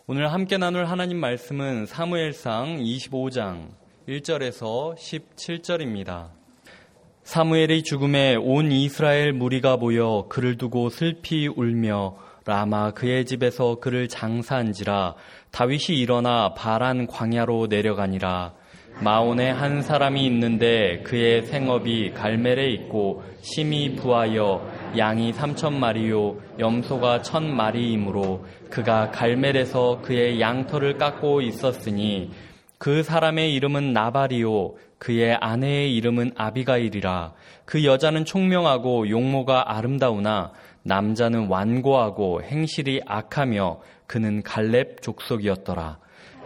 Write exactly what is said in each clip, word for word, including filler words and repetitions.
오늘 함께 나눌 하나님 말씀은 사무엘상 이십오 장 일 절에서 십칠 절입니다. 사무엘의 죽음에 온 이스라엘 무리가 모여 그를 두고 슬피 울며 라마 그의 집에서 그를 장사한지라. 다윗이 일어나 바란 광야로 내려가니라. 마온에 한 사람이 있는데 그의 생업이 갈멜에 있고 심이 부하여 양이 삼천 마리요 염소가 천 마리이므로 그가 갈멜에서 그의 양털을 깎고 있었으니 그 사람의 이름은 나발이요 그의 아내의 이름은 아비가일이라. 그 여자는 총명하고 용모가 아름다우나 남자는 완고하고 행실이 악하며 그는 갈렙 족속이었더라.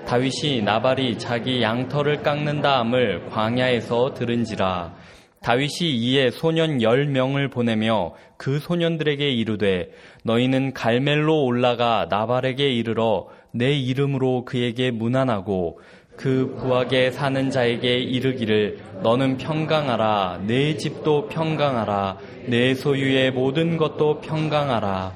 다윗이 나발이 자기 양털을 깎는다 함을 광야에서 들은지라. 다윗이 이에 소년 열 명을 보내며 그 소년들에게 이르되 너희는 갈멜로 올라가 나발에게 이르러 내 이름으로 그에게 문안하고 그 부하게 사는 자에게 이르기를 너는 평강하라. 내 집도 평강하라. 내 소유의 모든 것도 평강하라.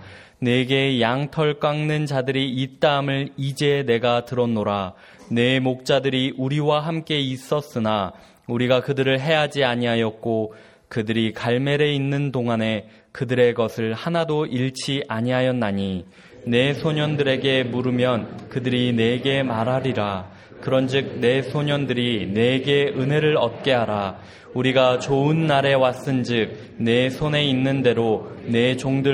내게 양털 깎는 자들이 있다함을 이제 내가 들었노라. 내 목자들이 우리와 함께 있었으나 우리가 그들을 해하지 아니하였고 그들이 갈멜에 있는 동안에 그들의 것을 하나도 잃지 아니하였나니 내 소년들에게 물으면 그들이 내게 말하리라. 그런즉 내 소년들이 내게 은혜를 얻게 하라. 우리가 좋은 날에 왔은즉 내 손에 있는 대로 내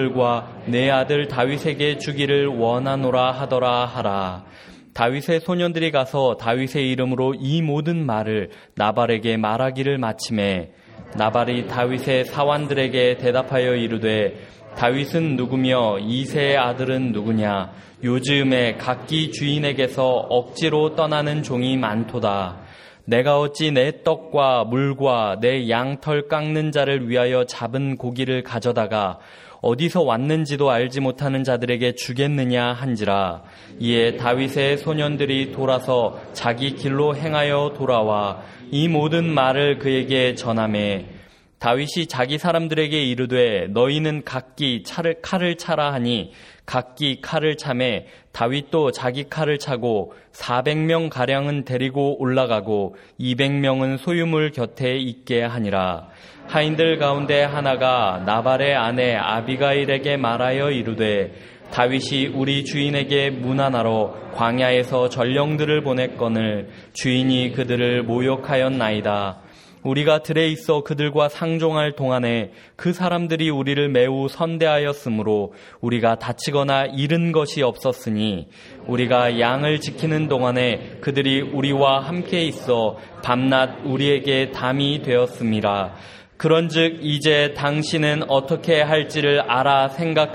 종들과 내 아들 다윗에게 주기를 원하노라 하더라 하라. 다윗의 소년들이 가서 다윗의 이름으로 이 모든 말을 나발에게 말하기를 마치매 나발이 다윗의 사환들에게 대답하여 이르되 다윗은 누구며 이새의 아들은 누구냐? 요즘에 각기 주인에게서 억지로 떠나는 종이 많도다. 내가 어찌 내 떡과 물과 내 양털 깎는 자를 위하여 잡은 고기를 가져다가 어디서 왔는지도 알지 못하는 자들에게 주겠느냐 한지라. 이에 다윗의 소년들이 돌아서 자기 길로 행하여 돌아와 이 모든 말을 그에게 전하매 다윗이 자기 사람들에게 이르되 너희는 각기 차를, 칼을 차라 하니 각기 칼을 차매 다윗도 자기 칼을 차고 사백 명 가량은 데리고 올라가고 이백 명은 소유물 곁에 있게 하니라. 하인들 가운데 하나가 나발의 아내 아비가일에게 말하여 이르되 다윗이 우리 주인에게 문안하러 광야에서 전령들을 보냈거늘 주인이 그들을 모욕하였나이다. 우리가 들에 있어 그들과 상종할 동안에 그 사람들이 우리를 매우 선대하였으므로 우리가 다치거나 잃은 것이 없었으니 우리가 양을 지키는 동안에 그들이 우리와 함께 있어 밤낮 우리에게 담이 되었음이라. 그런즉 이제 당신은 어떻게 할지를 알아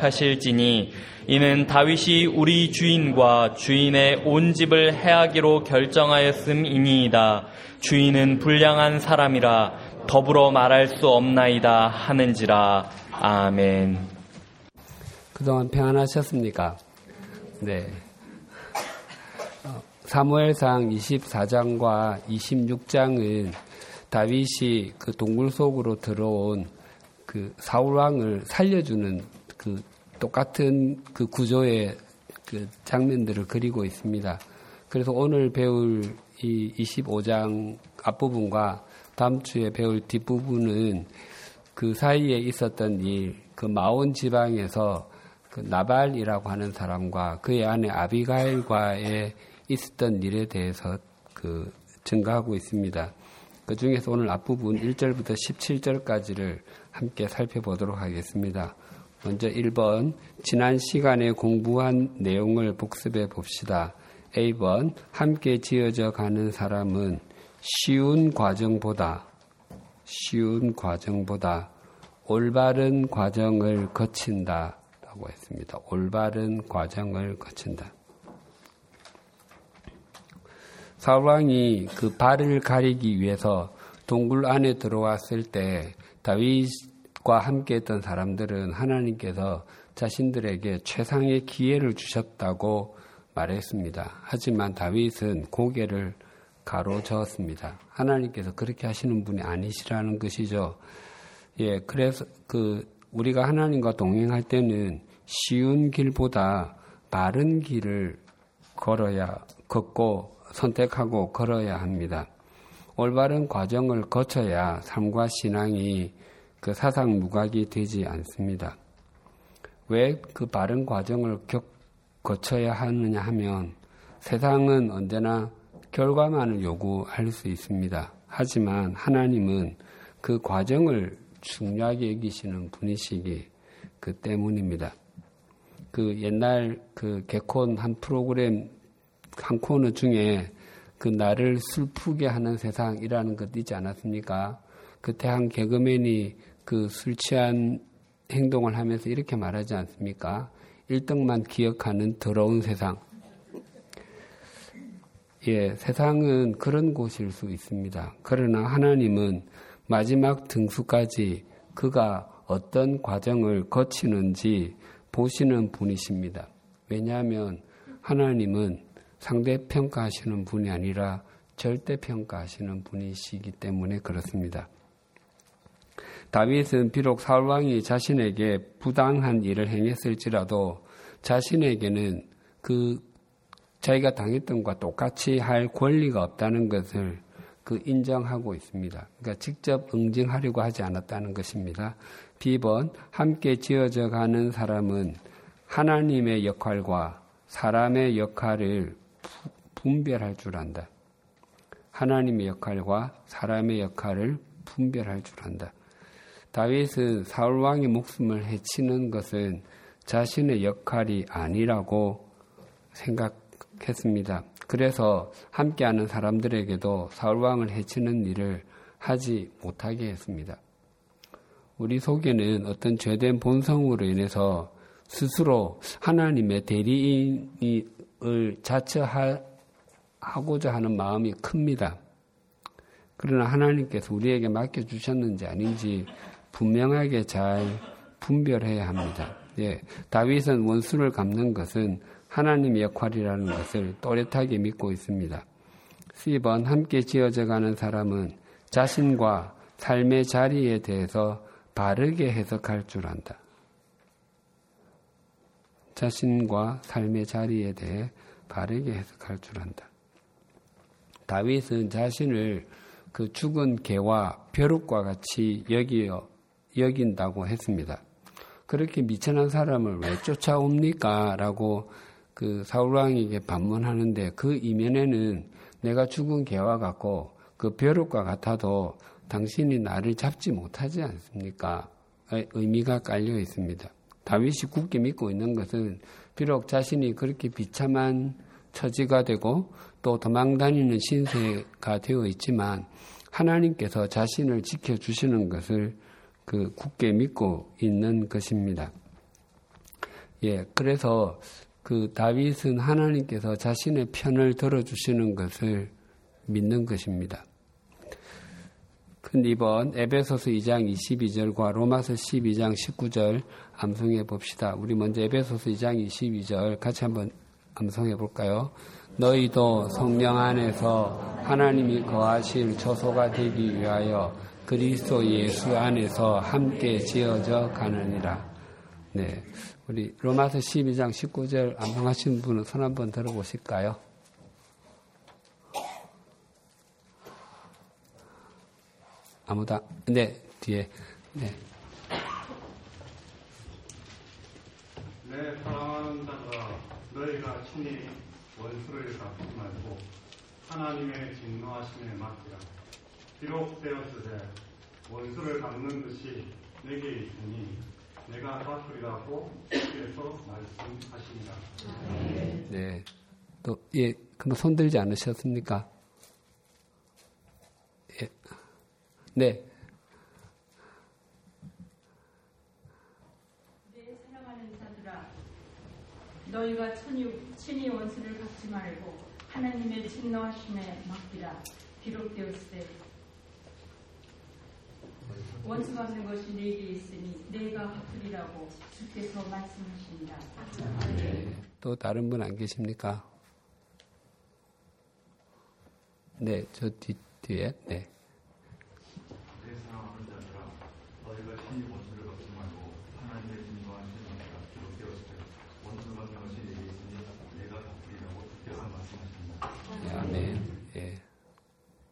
생각하실지니 이는 다윗이 우리 주인과 주인의 온 집을 해하기로 결정하였음이니이다. 주인은 불량한 사람이라 더불어 말할 수 없나이다 하는지라. 아멘. 그동안 평안하셨습니까? 네. 사무엘상 이십사 장과 이십육 장은 다윗이 그 동굴 속으로 들어온 그 사울 왕을 살려주는 그 똑같은 그 구조의 그 장면들을 그리고 있습니다. 그래서 오늘 배울 이 이십오 장 앞부분과 다음 주에 배울 뒷부분은 그 사이에 있었던 일, 그 마온 지방에서 그 나발이라고 하는 사람과 그의 아내 아비가일과의 있었던 일에 대해서 그 증가하고 있습니다. 그 중에서 오늘 앞부분 일 절부터 십칠 절까지를 함께 살펴보도록 하겠습니다. 먼저 일 번, 지난 시간에 공부한 내용을 복습해 봅시다. A 번, 함께 지어져 가는 사람은 쉬운 과정보다 쉬운 과정보다 올바른 과정을 거친다 라고 했습니다. 올바른 과정을 거친다. 사울왕이 그 발을 가리기 위해서 동굴 안에 들어왔을 때 다윗과 함께했던 사람들은 하나님께서 자신들에게 최상의 기회를 주셨다고 말했습니다. 하지만 다윗은 고개를 가로저었습니다. 하나님께서 그렇게 하시는 분이 아니시라는 것이죠. 예, 그래서 그 우리가 하나님과 동행할 때는 쉬운 길보다 바른 길을 걸어야 걷고 선택하고 걸어야 합니다. 올바른 과정을 거쳐야 삶과 신앙이 그 사상 무각이 되지 않습니다. 왜 그 바른 과정을 겪, 거쳐야 하느냐 하면 세상은 언제나 결과만을 요구할 수 있습니다. 하지만 하나님은 그 과정을 중요하게 여기시는 분이시기 그 때문입니다. 그 옛날 그 개콘 한 프로그램 한 코너 중에 그 나를 슬프게 하는 세상이라는 것 있지 않았습니까? 그때 한 개그맨이 그 술 취한 행동을 하면서 이렇게 말하지 않습니까? 일 등만 기억하는 더러운 세상. 예, 세상은 그런 곳일 수 있습니다. 그러나 하나님은 마지막 등수까지 그가 어떤 과정을 거치는지 보시는 분이십니다. 왜냐하면 하나님은 상대평가하시는 분이 아니라 절대평가하시는 분이시기 때문에 그렇습니다. 다윗은 비록 사울왕이 자신에게 부당한 일을 행했을지라도 자신에게는 그 자기가 당했던 것과 똑같이 할 권리가 없다는 것을 그 인정하고 있습니다. 그러니까 직접 응징하려고 하지 않았다는 것입니다. 비번, 함께 지어져 가는 사람은 하나님의 역할과 사람의 역할을 분별할 줄 안다. 하나님의 역할과 사람의 역할을 분별할 줄 안다. 다윗은 사울왕의 목숨을 해치는 것은 자신의 역할이 아니라고 생각했습니다. 그래서 함께하는 사람들에게도 사울왕을 해치는 일을 하지 못하게 했습니다. 우리 속에는 어떤 죄된 본성으로 인해서 스스로 하나님의 대리인을 자처하고자 하는 마음이 큽니다. 그러나 하나님께서 우리에게 맡겨주셨는지 아닌지 분명하게 잘 분별해야 합니다. 예, 다윗은 원수를 갚는 것은 하나님의 역할이라는 것을 또렷하게 믿고 있습니다. 십 번, 함께 지어져 가는 사람은 자신과 삶의 자리에 대해서 바르게 해석할 줄 안다. 자신과 삶의 자리에 대해 바르게 해석할 줄 안다. 다윗은 자신을 그 죽은 개와 벼룩과 같이 여기어, 여긴다고 했습니다. 그렇게 미천한 사람을 왜 쫓아옵니까? 라고 그 사울왕에게 반문하는데 그 이면에는 내가 죽은 개와 같고 그 벼룩과 같아도 당신이 나를 잡지 못하지 않습니까? 의미가 깔려 있습니다. 다윗이 굳게 믿고 있는 것은 비록 자신이 그렇게 비참한 처지가 되고 또 도망다니는 신세가 되어 있지만 하나님께서 자신을 지켜주시는 것을 그 굳게 믿고 있는 것입니다. 예, 그래서 그 다윗은 하나님께서 자신의 편을 들어주시는 것을 믿는 것입니다. 근데 이번 에베소서 이 장 이십이 절과 로마서 십이 장 십구 절 암송해 봅시다. 우리 먼저 에베소서 이 장 이십이 절 같이 한번 암송해 볼까요? 너희도 성령 안에서 하나님이 거하실 처소가 되기 위하여 그리스도 예수 안에서 함께 지어져 가느니라. 네, 우리 로마서 십이 장 십구 절 암송하신 분은 손 한번 들어보실까요? 아무도, 네, 뒤에, 네. 내 사랑하는 자들아, 너희가 친히 원수를 갚지 말고 하나님의 진노하심에 맡기라. 비록 되었으되 원수를 갚는 것이 내게 있으니 내가 갚으리라고 주께서 말씀하시니라. 네, 또, 예, 그럼 손 들지 않으셨습니까? 예. 네. 내 사랑하는 자들아, 너희가 친히, 친히 원수를 갚지 말고 하나님의 진노하심에 맡기라. 비록 되었으되 원수 갚는 것이 내게 있으니 내가 갚으리라고 주께서 말씀하십니다. 네. 또 다른 분 안 계십니까? 네, 저 뒤, 뒤에, 네. 내 사랑하는 자들아, 너희가 친히 원수를 갚지 말고 하나님의 진노하심에 맡기라. 비록 되었을 때 원수 갚는 것이 내게 있으니 내가 갚으리라고 주께서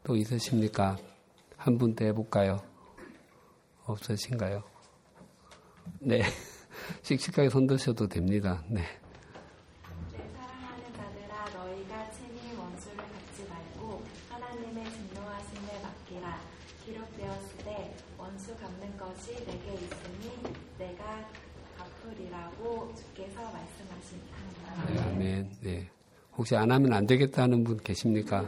또 있으십니까? 한 분 더 해볼까요? 없으신가요? 네. 씩씩하게 손 드셔도 됩니다. 네. 내 사랑하는 자들아, 너희가 친히 원수를 갚지 말고 하나님의 진노하심에 맡기라. 기록되었으되 원수 갚는 것이 내게 있으니 내가 갚으리라고 주께서 말씀하십니다. 네, 아멘. 네. 혹시 안 하면 안 되겠다는 분 계십니까?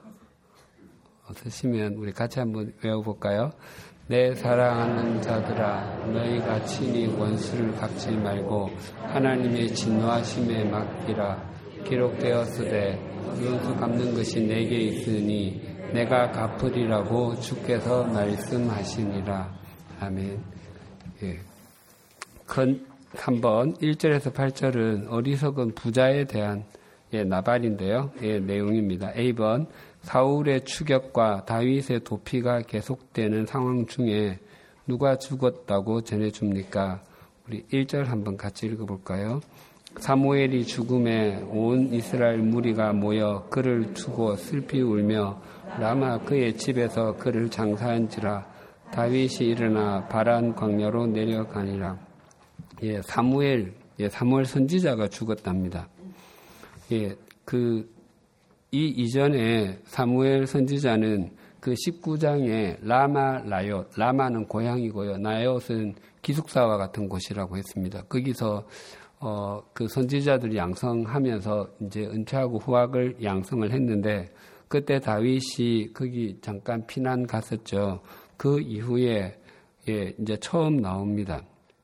없으시면 우리 같이 한번 외워볼까요? 내 사랑하는 자들아, 너희가 친히 원수를 갚지 말고 하나님의 진노하심에 맡기라. 기록되었으되 원수 갚는 것이 내게 있으니 내가 갚으리라고 주께서 말씀하시니라. 아멘. 예. 건 삼 번 일 절에서 팔 절은 어리석은 부자에 대한 예, 나발인데요. 예, 내용입니다. 에이 번 사울의 추격과 다윗의 도피가 계속되는 상황 중에 누가 죽었다고 전해줍니까? 우리 일 절 한번 같이 읽어볼까요? 사무엘이 죽음에 온 이스라엘 무리가 모여 그를 두고 슬피 울며 라마 그의 집에서 그를 장사한지라. 다윗이 일어나 바란 광야로 내려가니라. 예, 사무엘, 예, 사무엘 선지자가 죽었답니다. 예, 그, 이 이전에 사무엘 선지자는 그 십구 장에 라마 라옳, 라마는 고향이고요. 나옳은 기숙사와 같은 곳이라고 했습니다. 거기서, 어, 그 선지자들이 양성하면서 이제 은퇴하고 후학을 양성을 했는데 그때 다윗이 거기 잠깐 피난 갔었죠. 그 이후에, 예, 이제 처음 나옵니다.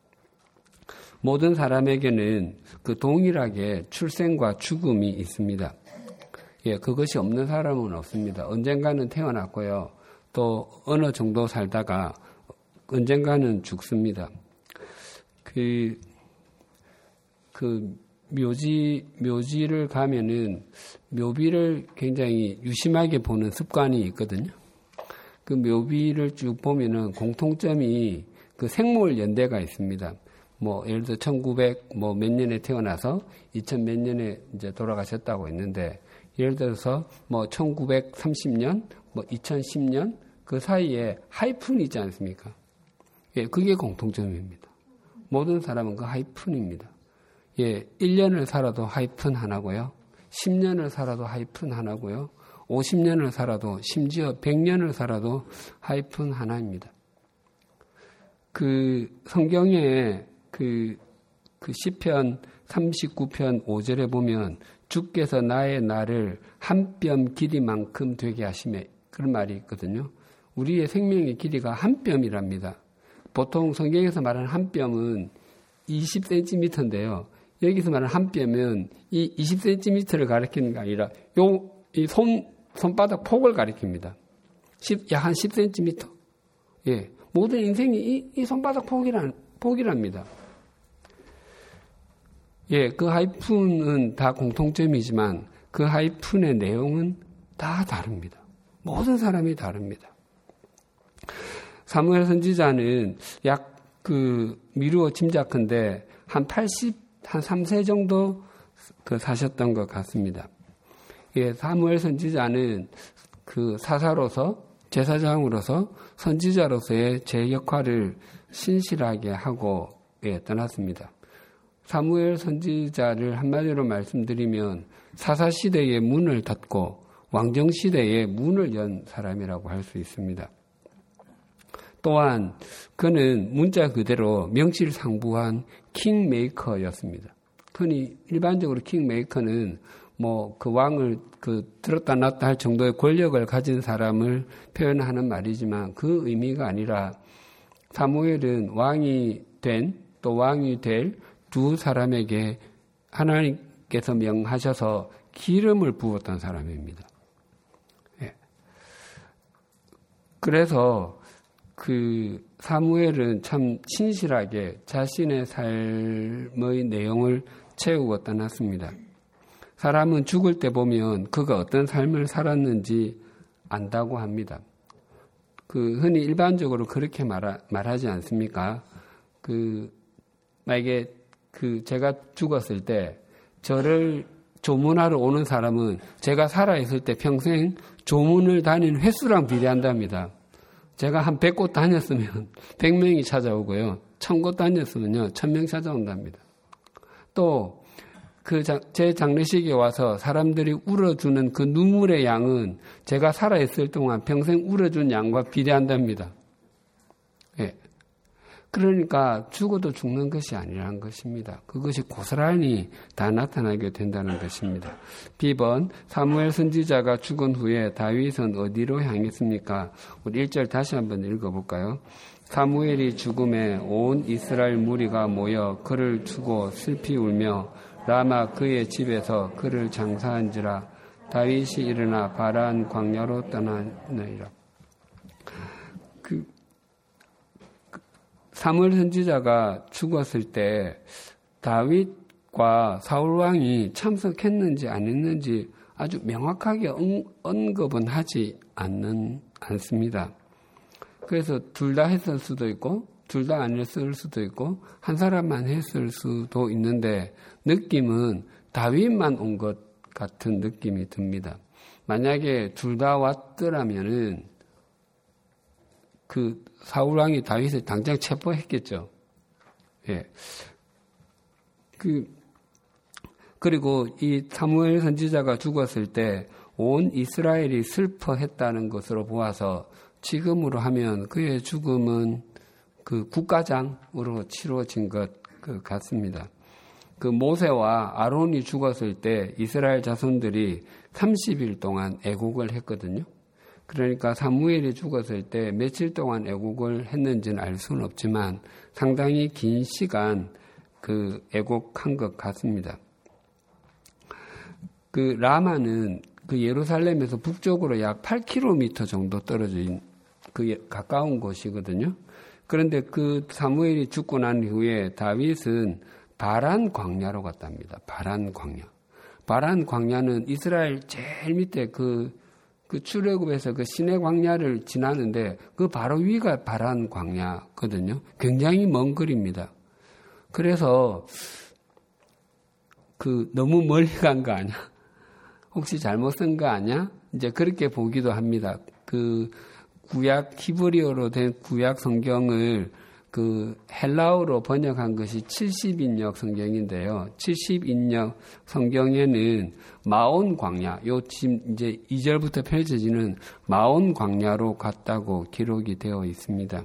모든 사람에게는 그 동일하게 출생과 죽음이 있습니다. 예, 그것이 없는 사람은 없습니다. 언젠가는 태어났고요. 또 어느 정도 살다가 언젠가는 죽습니다. 그, 그 묘지, 묘지를 가면은 묘비를 굉장히 유심하게 보는 습관이 있거든요. 그 묘비를 쭉 보면은 공통점이 그 생물 연대가 있습니다. 뭐, 예를 들어 천구백 뭐 몇 년에 태어나서 이천 몇 년에 이제 돌아가셨다고 했는데, 예를 들어서 뭐 천구백삼십 년, 뭐 이천십 년 그 사이에 하이픈이 있지 않습니까? 예, 그게 공통점입니다. 모든 사람은 그 하이픈입니다. 예, 일 년을 살아도 하이픈 하나고요. 십 년을 살아도 하이픈 하나고요. 오십 년을 살아도 심지어 백 년을 살아도 하이픈 하나입니다. 그 성경에 그, 그 시편 삼십구 편 오 절에 보면 주께서 나의 날을 한 뼘 길이만큼 되게 하시매 그런 말이 있거든요. 우리의 생명의 길이가 한 뼘이랍니다. 보통 성경에서 말하는 한 뼘은 이십 센티미터인데요. 여기서 말하는 한 뼘은 이 이십 센티미터를 가리키는 게 아니라 요, 이 손, 손바닥 폭을 가리킵니다. 약 한 십 센티미터. 예. 모든 인생이 이, 이 손바닥 폭이란, 폭이랍니다. 예, 그 하이픈은 다 공통점이지만 그 하이픈의 내용은 다 다릅니다. 모든 사람이 다릅니다. 사무엘 선지자는 약 그 미루어 짐작한데 한 팔십, 한 삼 세 정도 그 사셨던 것 같습니다. 예, 사무엘 선지자는 그 사사로서, 제사장으로서, 선지자로서의 제 역할을 신실하게 하고 예, 떠났습니다. 사무엘 선지자를 한마디로 말씀드리면 사사시대의 문을 닫고 왕정시대의 문을 연 사람이라고 할 수 있습니다. 또한 그는 문자 그대로 명실상부한 킹메이커였습니다. 흔히 일반적으로 킹메이커는 뭐 그 왕을 그 들었다 놨다 할 정도의 권력을 가진 사람을 표현하는 말이지만 그 의미가 아니라 사무엘은 왕이 된 또 왕이 될 두 사람에게 하나님께서 명하셔서 기름을 부었던 사람입니다. 예. 그래서 그 사무엘은 참 신실하게 자신의 삶의 내용을 채우고 떠났습니다. 사람은 죽을 때 보면 그가 어떤 삶을 살았는지 안다고 합니다. 그 흔히 일반적으로 그렇게 말하, 말하지 않습니까? 그 만약에 그 제가 죽었을 때 저를 조문하러 오는 사람은 제가 살아있을 때 평생 조문을 다닌 횟수랑 비례한답니다. 제가 한 백 곳 다녔으면 백 명이 찾아오고요. 천 곳 다녔으면요, 천 명 찾아온답니다. 또, 그, 제 장례식에 와서 사람들이 울어주는 그 눈물의 양은 제가 살아있을 동안 평생 울어준 양과 비례한답니다. 예. 그러니까 죽어도 죽는 것이 아니라는 것입니다. 그것이 고스란히 다 나타나게 된다는 것입니다. B번, 사무엘 선지자가 죽은 후에 다윗은 어디로 향했습니까? 우리 일 절 다시 한번 읽어볼까요? 사무엘이 죽음에 온 이스라엘 무리가 모여 그를 두고 슬피 울며 라마 그의 집에서 그를 장사한지라 다윗이 일어나 바란 광야로 떠나느니라. 그 사무엘 선지자가 죽었을 때 다윗과 사울 왕이 참석했는지 안 했는지 아주 명확하게 언급은 하지 않는, 않습니다. 그래서 둘 다 했을 수도 있고 둘 다 안 했을 수도 있고 한 사람만 했을 수도 있는데 느낌은 다윗만 온 것 같은 느낌이 듭니다. 만약에 둘 다 왔더라면은 그 사울왕이 다윗을 당장 체포했겠죠. 예. 그, 그리고 이 사무엘 선지자가 죽었을 때 온 이스라엘이 슬퍼했다는 것으로 보아서 지금으로 하면 그의 죽음은 그 국가장으로 치러진 것 같습니다. 그 모세와 아론이 죽었을 때 이스라엘 자손들이 삼십 일 동안 애국을 했거든요. 그러니까 사무엘이 죽었을 때 며칠 동안 애국을 했는지는 알 수는 없지만 상당히 긴 시간 그 애국한 것 같습니다. 그 라마는 그 예루살렘에서 북쪽으로 약 팔 킬로미터 정도 떨어진 그 가까운 곳이거든요. 그런데 그 사무엘이 죽고 난 후에 다윗은 바란 광야로 갔답니다. 바란 광야. 바란 광야는 이스라엘 제일 밑에 그 그 출애굽에서 그 시내 광야를 지나는데 그 바로 위가 바란 광야거든요. 굉장히 먼 거리입니다. 그래서 그 너무 멀리 간 거 아니야? 혹시 잘못 쓴 거 아니야? 이제 그렇게 보기도 합니다. 그 구약 히브리어로 된 구약 성경을 그 헬라어로 번역한 것이 칠십 인역 성경인데요. 칠십 인역 성경에는 마온 광야, 요 지금 이제 이 절부터 펼쳐지는 마온 광야로 갔다고 기록이 되어 있습니다.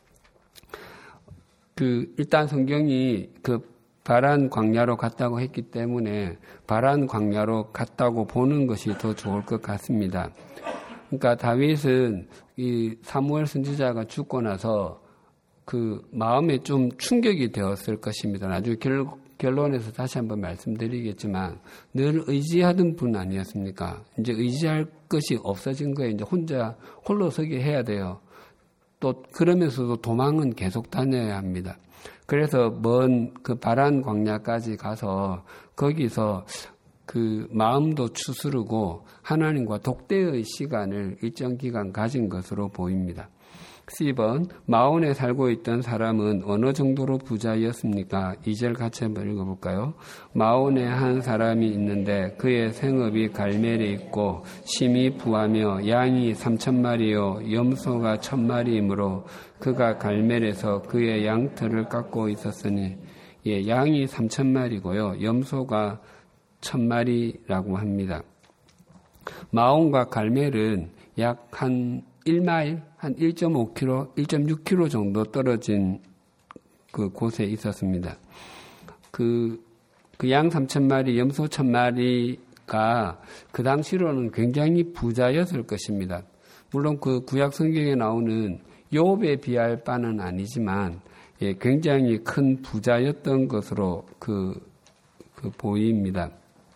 그 일단 성경이 그 바란 광야로 갔다고 했기 때문에 바란 광야로 갔다고 보는 것이 더 좋을 것 같습니다. 그러니까 다윗은 이 사무엘 선지자가 죽고 나서 그 마음에 좀 충격이 되었을 것입니다. 나중에 결, 결론에서 다시 한번 말씀드리겠지만 늘 의지하던 분 아니었습니까? 이제 의지할 것이 없어진 거에 이제 혼자 홀로 서게 해야 돼요. 또 그러면서도 도망은 계속 다녀야 합니다. 그래서 먼 그 바란 광야까지 가서 거기서 그 마음도 추스르고 하나님과 독대의 시간을 일정 기간 가진 것으로 보입니다. 십 번, 마온에 살고 있던 사람은 어느 정도로 부자였습니까? 이 절 같이 한번 읽어볼까요? 마온에 한 사람이 있는데 그의 생업이 갈멜에 있고 심이 부하며 양이 삼천 마리요 염소가 천 마리이므로 그가 갈멜에서 그의 양털을 깎고 있었으니 예, 양이 삼천 마리고요 염소가 천 마리라고 합니다. 마온과 갈멜은 약 한 일 마일, 한 일 점 오 킬로미터, 일 점 육 킬로미터 정도 떨어진 그 곳에 있었습니다. 그, 그 양 삼천 마리, 염소 천 마리가 그 당시로는 굉장히 부자였을 것입니다. 물론 그 구약 성경에 나오는 욥에 비할 바는 아니지만, 예, 굉장히 큰 부자였던 것으로 그, 그 보입니다.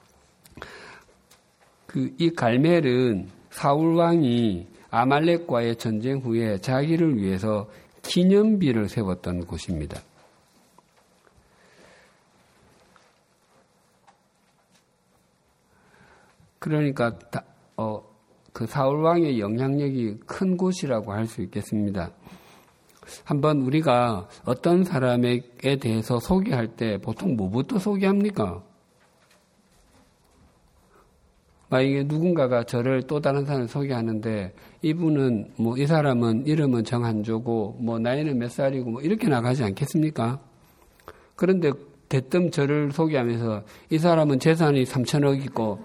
그, 이 갈멜은 사울왕이 아말렉과의 전쟁 후에 자기를 위해서 기념비를 세웠던 곳입니다. 그러니까 다, 어, 그 사울왕의 영향력이 큰 곳이라고 할 수 있겠습니다. 한번 우리가 어떤 사람에 대해서 소개할 때 보통 뭐부터 소개합니까? 만약에 누군가가 저를 또 다른 사람을 소개하는데 이분은 뭐 이 사람은 이름은 정한조고 뭐 나이는 몇 살이고 뭐 이렇게 나가지 않겠습니까? 그런데 대뜸 저를 소개하면서 이 사람은 재산이 삼천억이고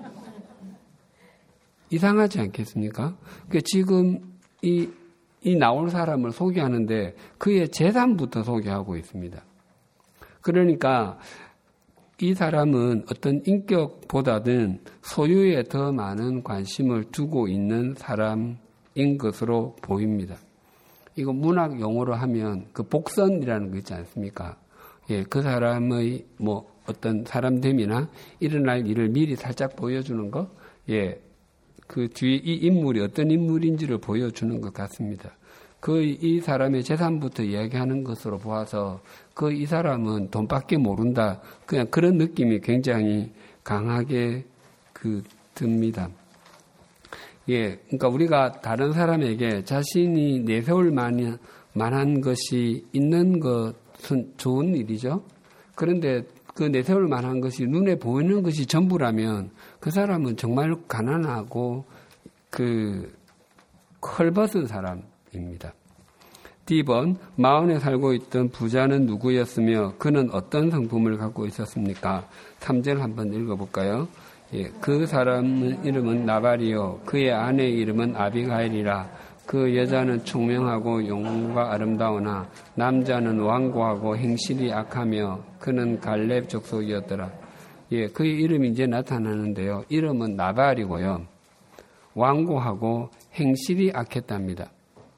이상하지 않겠습니까? 그러니까 지금 이, 이 나올 사람을 소개하는데 그의 재산부터 소개하고 있습니다. 그러니까 이 사람은 어떤 인격보다는 소유에 더 많은 관심을 두고 있는 사람인 것으로 보입니다. 이거 문학 용어로 하면 그 복선이라는 거 있지 않습니까? 예, 그 사람의 뭐 어떤 사람됨이나 일어날 일을 미리 살짝 보여주는 거, 예, 그 뒤에 이 인물이 어떤 인물인지를 보여주는 것 같습니다. 그 이 사람의 재산부터 이야기하는 것으로 보아서 그 이 사람은 돈밖에 모른다. 그냥 그런 느낌이 굉장히 강하게 그 듭니다. 예, 그러니까 우리가 다른 사람에게 자신이 내세울 만한, 만한 것이 있는 것은 좋은 일이죠. 그런데 그 내세울 만한 것이 눈에 보이는 것이 전부라면 그 사람은 정말 가난하고 그 헐벗은 사람입니다. D번, 마흔에 살고 있던 부자는 누구였으며 그는 어떤 성품을 갖고 있었습니까? 삼 절 한번 읽어볼까요? 예, 그 사람의 이름은 나발이요 그의 아내의 이름은 아비가일이라. 그 여자는 총명하고 영혼과 아름다우나 남자는 완고하고 행실이 악하며 그는 갈렙 족속이었더라. 예, 그의 이름이 이제 나타나는데요. 이름은 나발이고요. 완고하고 행실이 악했답니다.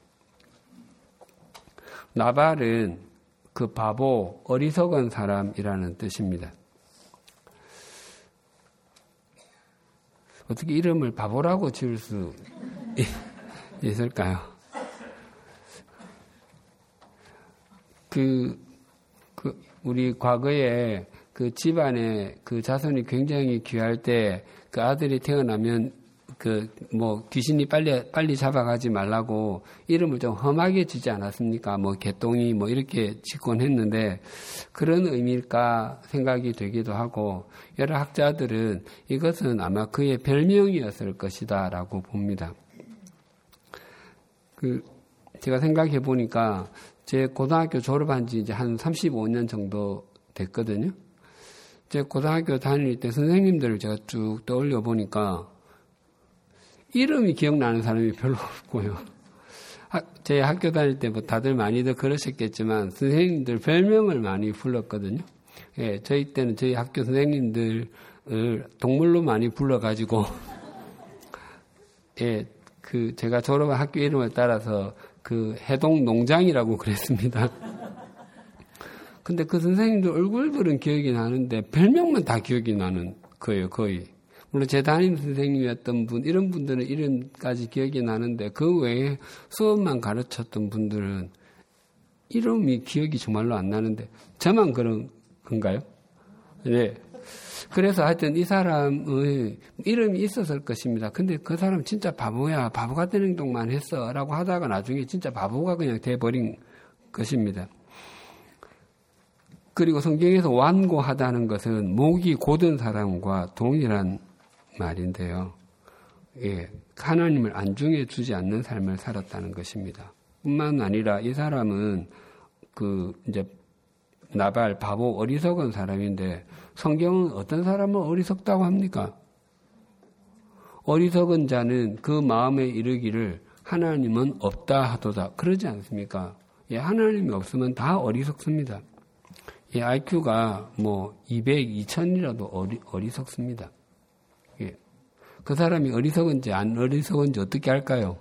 나발은 그 바보, 어리석은 사람이라는 뜻입니다. 어떻게 이름을 바보라고 지을 수 있을까요? 그, 그, 우리 과거에 그 집안에 그 자손이 굉장히 귀할 때 그 아들이 태어나면 그, 뭐, 귀신이 빨리, 빨리 잡아가지 말라고 이름을 좀 험하게 지지 않았습니까? 뭐, 개똥이 뭐, 이렇게 짓곤 했는데, 그런 의미일까 생각이 되기도 하고, 여러 학자들은 이것은 아마 그의 별명이었을 것이다 라고 봅니다. 그, 제가 생각해 보니까, 제 고등학교 졸업한 지 이제 한 삼십오 년 정도 됐거든요. 제 고등학교 다닐 때 선생님들을 제가 쭉 떠올려 보니까, 이름이 기억나는 사람이 별로 없고요. 제 학교 다닐 때 뭐 다들 많이들 그러셨겠지만 선생님들 별명을 많이 불렀거든요. 예, 저희 때는 저희 학교 선생님들을 동물로 많이 불러가지고 예, 그 제가 졸업한 학교 이름을 따라서 그 해동 농장이라고 그랬습니다. 근데 그 선생님들 얼굴들은 기억이 나는데 별명만 다 기억이 나는 거예요, 거의. 물론 제 담임 선생님이었던 분, 이런 분들은 이름까지 기억이 나는데 그 외에 수업만 가르쳤던 분들은 이름이 기억이 정말로 안 나는데 저만 그런 건가요? 네. 그래서 하여튼 이 사람의 이름이 있었을 것입니다. 근데 그 사람 진짜 바보야. 바보 같은 행동만 했어. 라고 하다가 나중에 진짜 바보가 그냥 돼버린 것입니다. 그리고 성경에서 완고하다는 것은 목이 곧은 사람과 동일한 말인데요. 예, 하나님을 안중에 두지 않는 삶을 살았다는 것입니다. 뿐만 아니라 이 사람은 그 이제 나발 바보 어리석은 사람인데 성경은 어떤 사람을 어리석다고 합니까? 어리석은 자는 그 마음에 이르기를 하나님은 없다 하도다. 그러지 않습니까? 예, 하나님이 없으면 다 어리석습니다. 예, 아이큐가 뭐 이백, 이천이라도 어리, 어리석습니다. 예. 그 사람이 어리석은지 안 어리석은지 어떻게 할까요?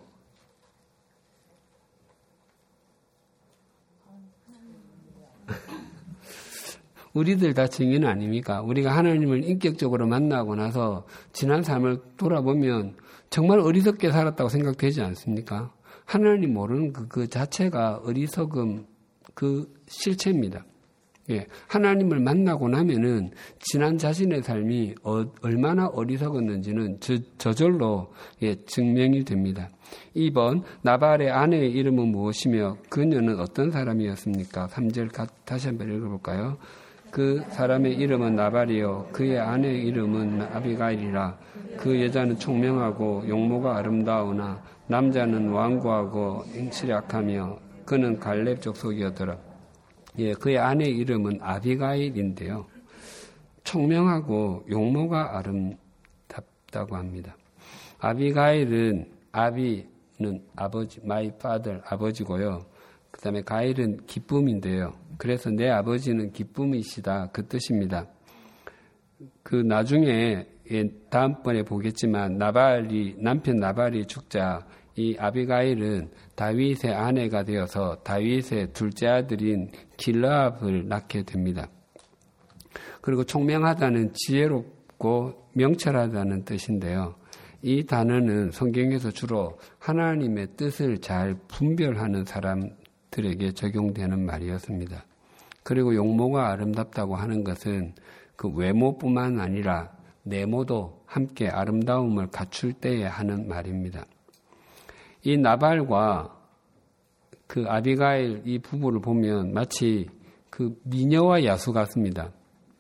우리들 다 증인 아닙니까? 우리가 하나님을 인격적으로 만나고 나서 지난 삶을 돌아보면 정말 어리석게 살았다고 생각되지 않습니까? 하나님 모르는 그, 그 자체가 어리석음 그 실체입니다. 예, 하나님을 만나고 나면은 지난 자신의 삶이 어, 얼마나 어리석었는지는 저, 저절로 예, 증명이 됩니다. 이 번 나발의 아내의 이름은 무엇이며 그녀는 어떤 사람이었습니까? 삼 절 다시 한번 읽어볼까요? 그 사람의 이름은 나발이요 그의 아내의 이름은 아비가일이라. 그 여자는 총명하고 용모가 아름다우나 남자는 완고하고 행실이 악하며 그는 갈렙 족속이었더라. 예, 그의 아내의 이름은 아비가일인데요. 총명하고 용모가 아름답다고 합니다. 아비가일은 아비는 아버지, my father 아버지고요. 그 다음에 가일은 기쁨인데요. 그래서 내 아버지는 기쁨이시다 그 뜻입니다. 그 나중에 다음번에 보겠지만 나발이 남편 나발이 죽자 이 아비가일은 다윗의 아내가 되어서 다윗의 둘째 아들인 길라압을 낳게 됩니다. 그리고 총명하다는 지혜롭고 명철하다는 뜻인데요. 이 단어는 성경에서 주로 하나님의 뜻을 잘 분별하는 사람들에게 적용되는 말이었습니다. 그리고 용모가 아름답다고 하는 것은 그 외모뿐만 아니라 내모도 함께 아름다움을 갖출 때에 하는 말입니다. 이 나발과 그 아비가일 이 부부를 보면 마치 그 미녀와 야수 같습니다.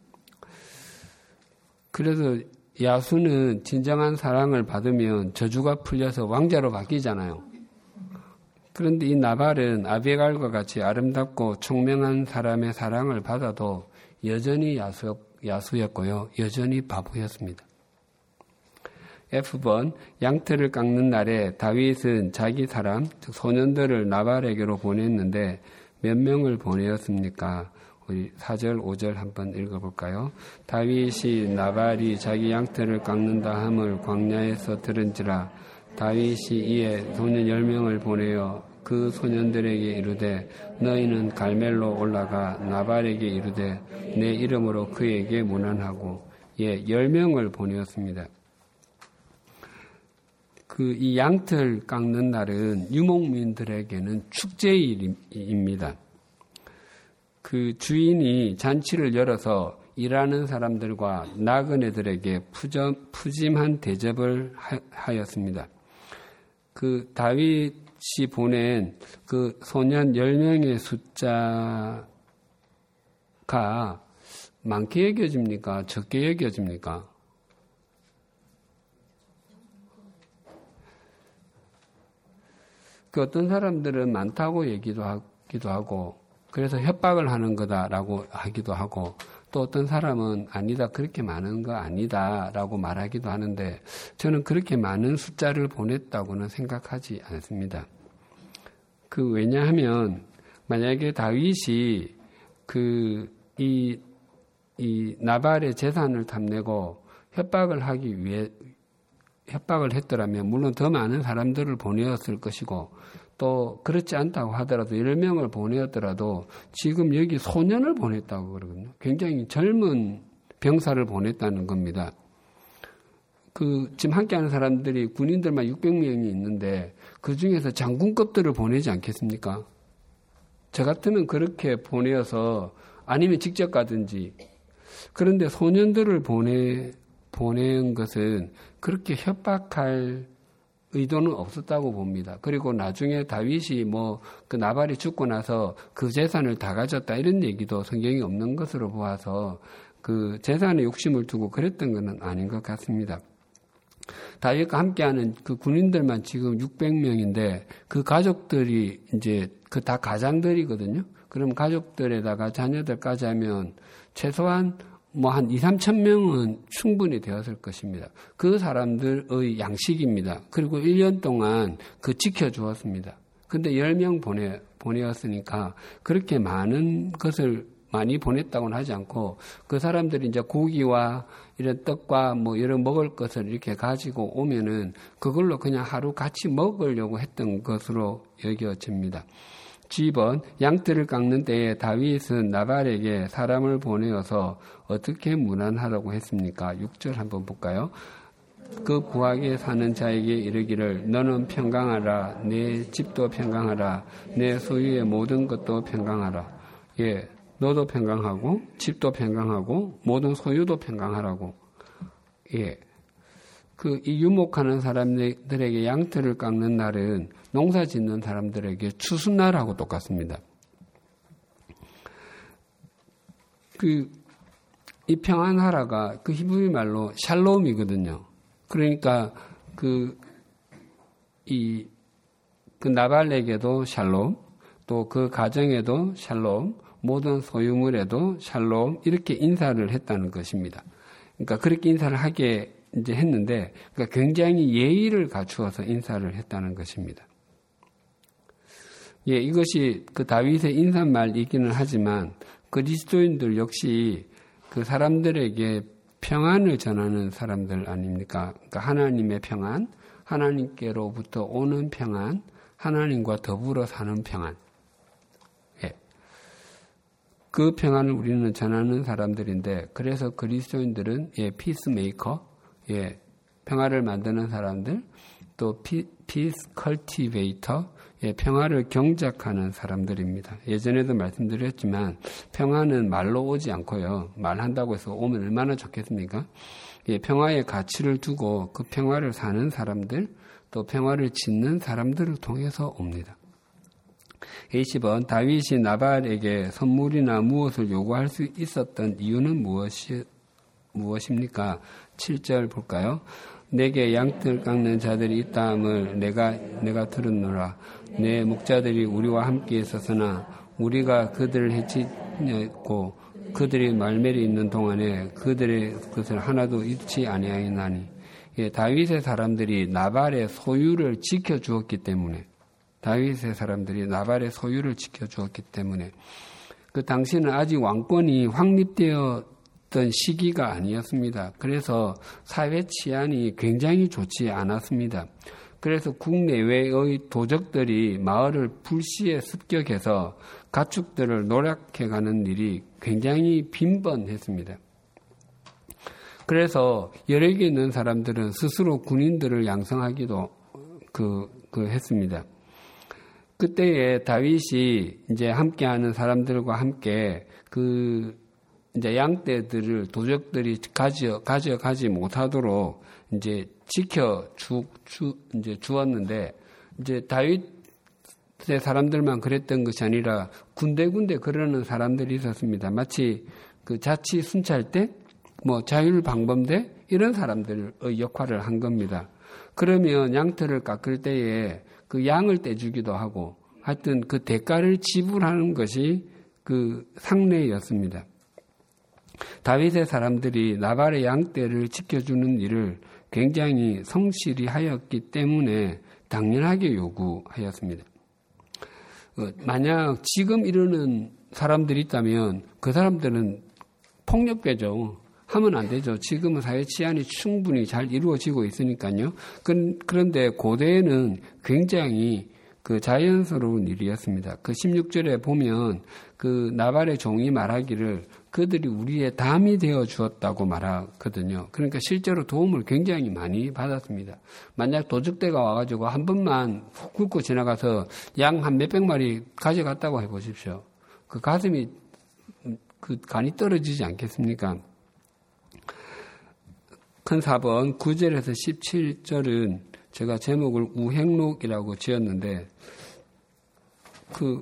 그래서 야수는 진정한 사랑을 받으면 저주가 풀려서 왕자로 바뀌잖아요. 그런데 이 나발은 아비가일과 같이 아름답고 총명한 사람의 사랑을 받아도 여전히 야수, 야수였고요. 여전히 바보였습니다. 에프번 양털을 깎는 날에 다윗은 자기 사람, 즉 소년들을 나발에게로 보냈는데 몇 명을 보내었습니까? 우리 사 절, 오 절 한번 읽어볼까요? 다윗이 나발이 자기 양털을 깎는다 함을 광야에서 들은지라. 다윗이 이에 소년 열 명을 보내어 그 소년들에게 이르되 너희는 갈멜로 올라가 나발에게 이르되 내 이름으로 그에게 문안하고. 예, 열 명을 보내었습니다. 그 이 양털 깎는 날은 유목민들에게는 축제일입니다. 그 주인이 잔치를 열어서 일하는 사람들과 나그네들에게 푸점, 푸짐한 대접을 하였습니다. 그 다윗이 보낸 그 소년 열 명의 숫자가 많게 여겨집니까? 적게 여겨집니까? 그 어떤 사람들은 많다고 얘기도 하기도 하고 그래서 협박을 하는 거다라고 하기도 하고 또 어떤 사람은 아니다 그렇게 많은 거 아니다라고 말하기도 하는데 저는 그렇게 많은 숫자를 보냈다고는 생각하지 않습니다. 그 왜냐하면 만약에 다윗이 그 이 이 나발의 재산을 탐내고 협박을 하기 위해 협박을 했더라면 물론 더 많은 사람들을 보내었을 것이고 또 그렇지 않다고 하더라도 열 명을 보내었더라도 지금 여기 소년을 보냈다고 그러거든요. 굉장히 젊은 병사를 보냈다는 겁니다. 그 지금 함께하는 사람들이 군인들만 육백 명이 있는데 그 중에서 장군급들을 보내지 않겠습니까? 저 같으면 그렇게 보내어서 아니면 직접 가든지. 그런데 소년들을 보내 보낸 것은 그렇게 협박할 의도는 없었다고 봅니다. 그리고 나중에 다윗이 뭐 그 나발이 죽고 나서 그 재산을 다 가졌다 이런 얘기도 성경이 없는 것으로 보아서 그 재산에 욕심을 두고 그랬던 것은 아닌 것 같습니다. 다윗과 함께하는 그 군인들만 지금 육백 명인데 그 가족들이 이제 그 다 가장들이거든요. 그럼 가족들에다가 자녀들까지 하면 최소한 뭐 한 이삼천 명은 충분히 되었을 것입니다. 그 사람들의 양식입니다. 그리고 일 년 동안 그 지켜주었습니다. 근데 열 명 보내, 보내었으니까 그렇게 많은 것을 많이 보냈다고는 하지 않고 그 사람들이 이제 고기와 이런 떡과 뭐 여러 먹을 것을 이렇게 가지고 오면은 그걸로 그냥 하루 같이 먹으려고 했던 것으로 여겨집니다. 지 번 양떼를 깎는 때에 다윗은 나발에게 사람을 보내어서 어떻게 문안하라고 했습니까? 육 절 한번 볼까요? 그 부하게 사는 자에게 이르기를 너는 평강하라 내 집도 평강하라 내 소유의 모든 것도 평강하라. 예, 너도 평강하고 집도 평강하고 모든 소유도 평강하라고. 예. 그 이 유목하는 사람들에게 양털을 깎는 날은 농사 짓는 사람들에게 추수날하고 똑같습니다. 그 이 평안하라가 그 히브리 말로 샬롬이거든요. 그러니까 그, 이, 그 나발에게도 샬롬, 또 그 가정에도 샬롬, 모든 소유물에도 샬롬, 이렇게 인사를 했다는 것입니다. 그러니까 그렇게 인사를 하게 이제 했는데, 그러니까 굉장히 예의를 갖추어서 인사를 했다는 것입니다. 예, 이것이 그 다윗의 인사말이기는 하지만 그리스도인들 역시 그 사람들에게 평안을 전하는 사람들 아닙니까? 그러니까 하나님의 평안, 하나님께로부터 오는 평안, 하나님과 더불어 사는 평안. 예. 그 평안을 우리는 전하는 사람들인데, 그래서 그리스도인들은 예, 피스메이커, 예, 평화를 만드는 사람들, 또 피, 피스 컬티베이터, 예, 평화를 경작하는 사람들입니다. 예전에도 말씀드렸지만 평화는 말로 오지 않고요. 말한다고 해서 오면 얼마나 좋겠습니까? 예, 평화의 가치를 두고 그 평화를 사는 사람들, 또 평화를 짓는 사람들을 통해서 옵니다. 이십 번 다윗이 나발에게 선물이나 무엇을 요구할 수 있었던 이유는 무엇이, 무엇입니까? 칠 절 볼까요? 내게 양털 깎는 자들이 있다함을 내가 내가 들었노라. 내 목자들이 우리와 함께 있었으나 우리가 그들을 해치고 그들이 말멜이 있는 동안에 그들의 것을 하나도 잃지 아니하였나니. 예, 다윗의 사람들이 나발의 소유를 지켜주었기 때문에 다윗의 사람들이 나발의 소유를 지켜주었기 때문에 그 당시는 아직 왕권이 확립되어 던 시기가 아니었습니다. 그래서 사회 치안이 굉장히 좋지 않았습니다. 그래서 국내외의 도적들이 마을을 불시에 습격해서 가축들을 노략해가는 일이 굉장히 빈번했습니다. 그래서 여러 개 있는 사람들은 스스로 군인들을 양성하기도 그, 그 했습니다. 그때에 다윗이 이제 함께하는 사람들과 함께 그 이제 양떼들을 도적들이 가져, 가져가지 못하도록 이제 지켜 주, 주, 이제 주었는데, 이제 다윗의 사람들만 그랬던 것이 아니라 군데군데 그러는 사람들이 있었습니다. 마치 그 자치 순찰 때, 뭐 자율방범대 이런 사람들의 역할을 한 겁니다. 그러면 양털을 깎을 때에 그 양을 떼주기도 하고, 하여튼 그 대가를 지불하는 것이 그 상례였습니다. 다윗의 사람들이 나발의 양떼를 지켜주는 일을 굉장히 성실히 하였기 때문에 당연하게 요구하였습니다. 만약 지금 이러는 사람들이 있다면 그 사람들은 폭력배죠. 하면 안 되죠. 지금은 사회 치안이 충분히 잘 이루어지고 있으니까요. 그런데 고대에는 굉장히 그 자연스러운 일이었습니다. 그 십육 절에 보면 그 나발의 종이 말하기를 그들이 우리의 담이 되어 주었다고 말하거든요. 그러니까 실제로 도움을 굉장히 많이 받았습니다. 만약 도적대가 와가지고 한 번만 훅 긁고 지나가서 양 한 몇백 마리 가져갔다고 해보십시오. 그 가슴이 그 간이 떨어지지 않겠습니까? 큰 사 번 구 절에서 십칠 절은 제가 제목을 우행록이라고 지었는데 그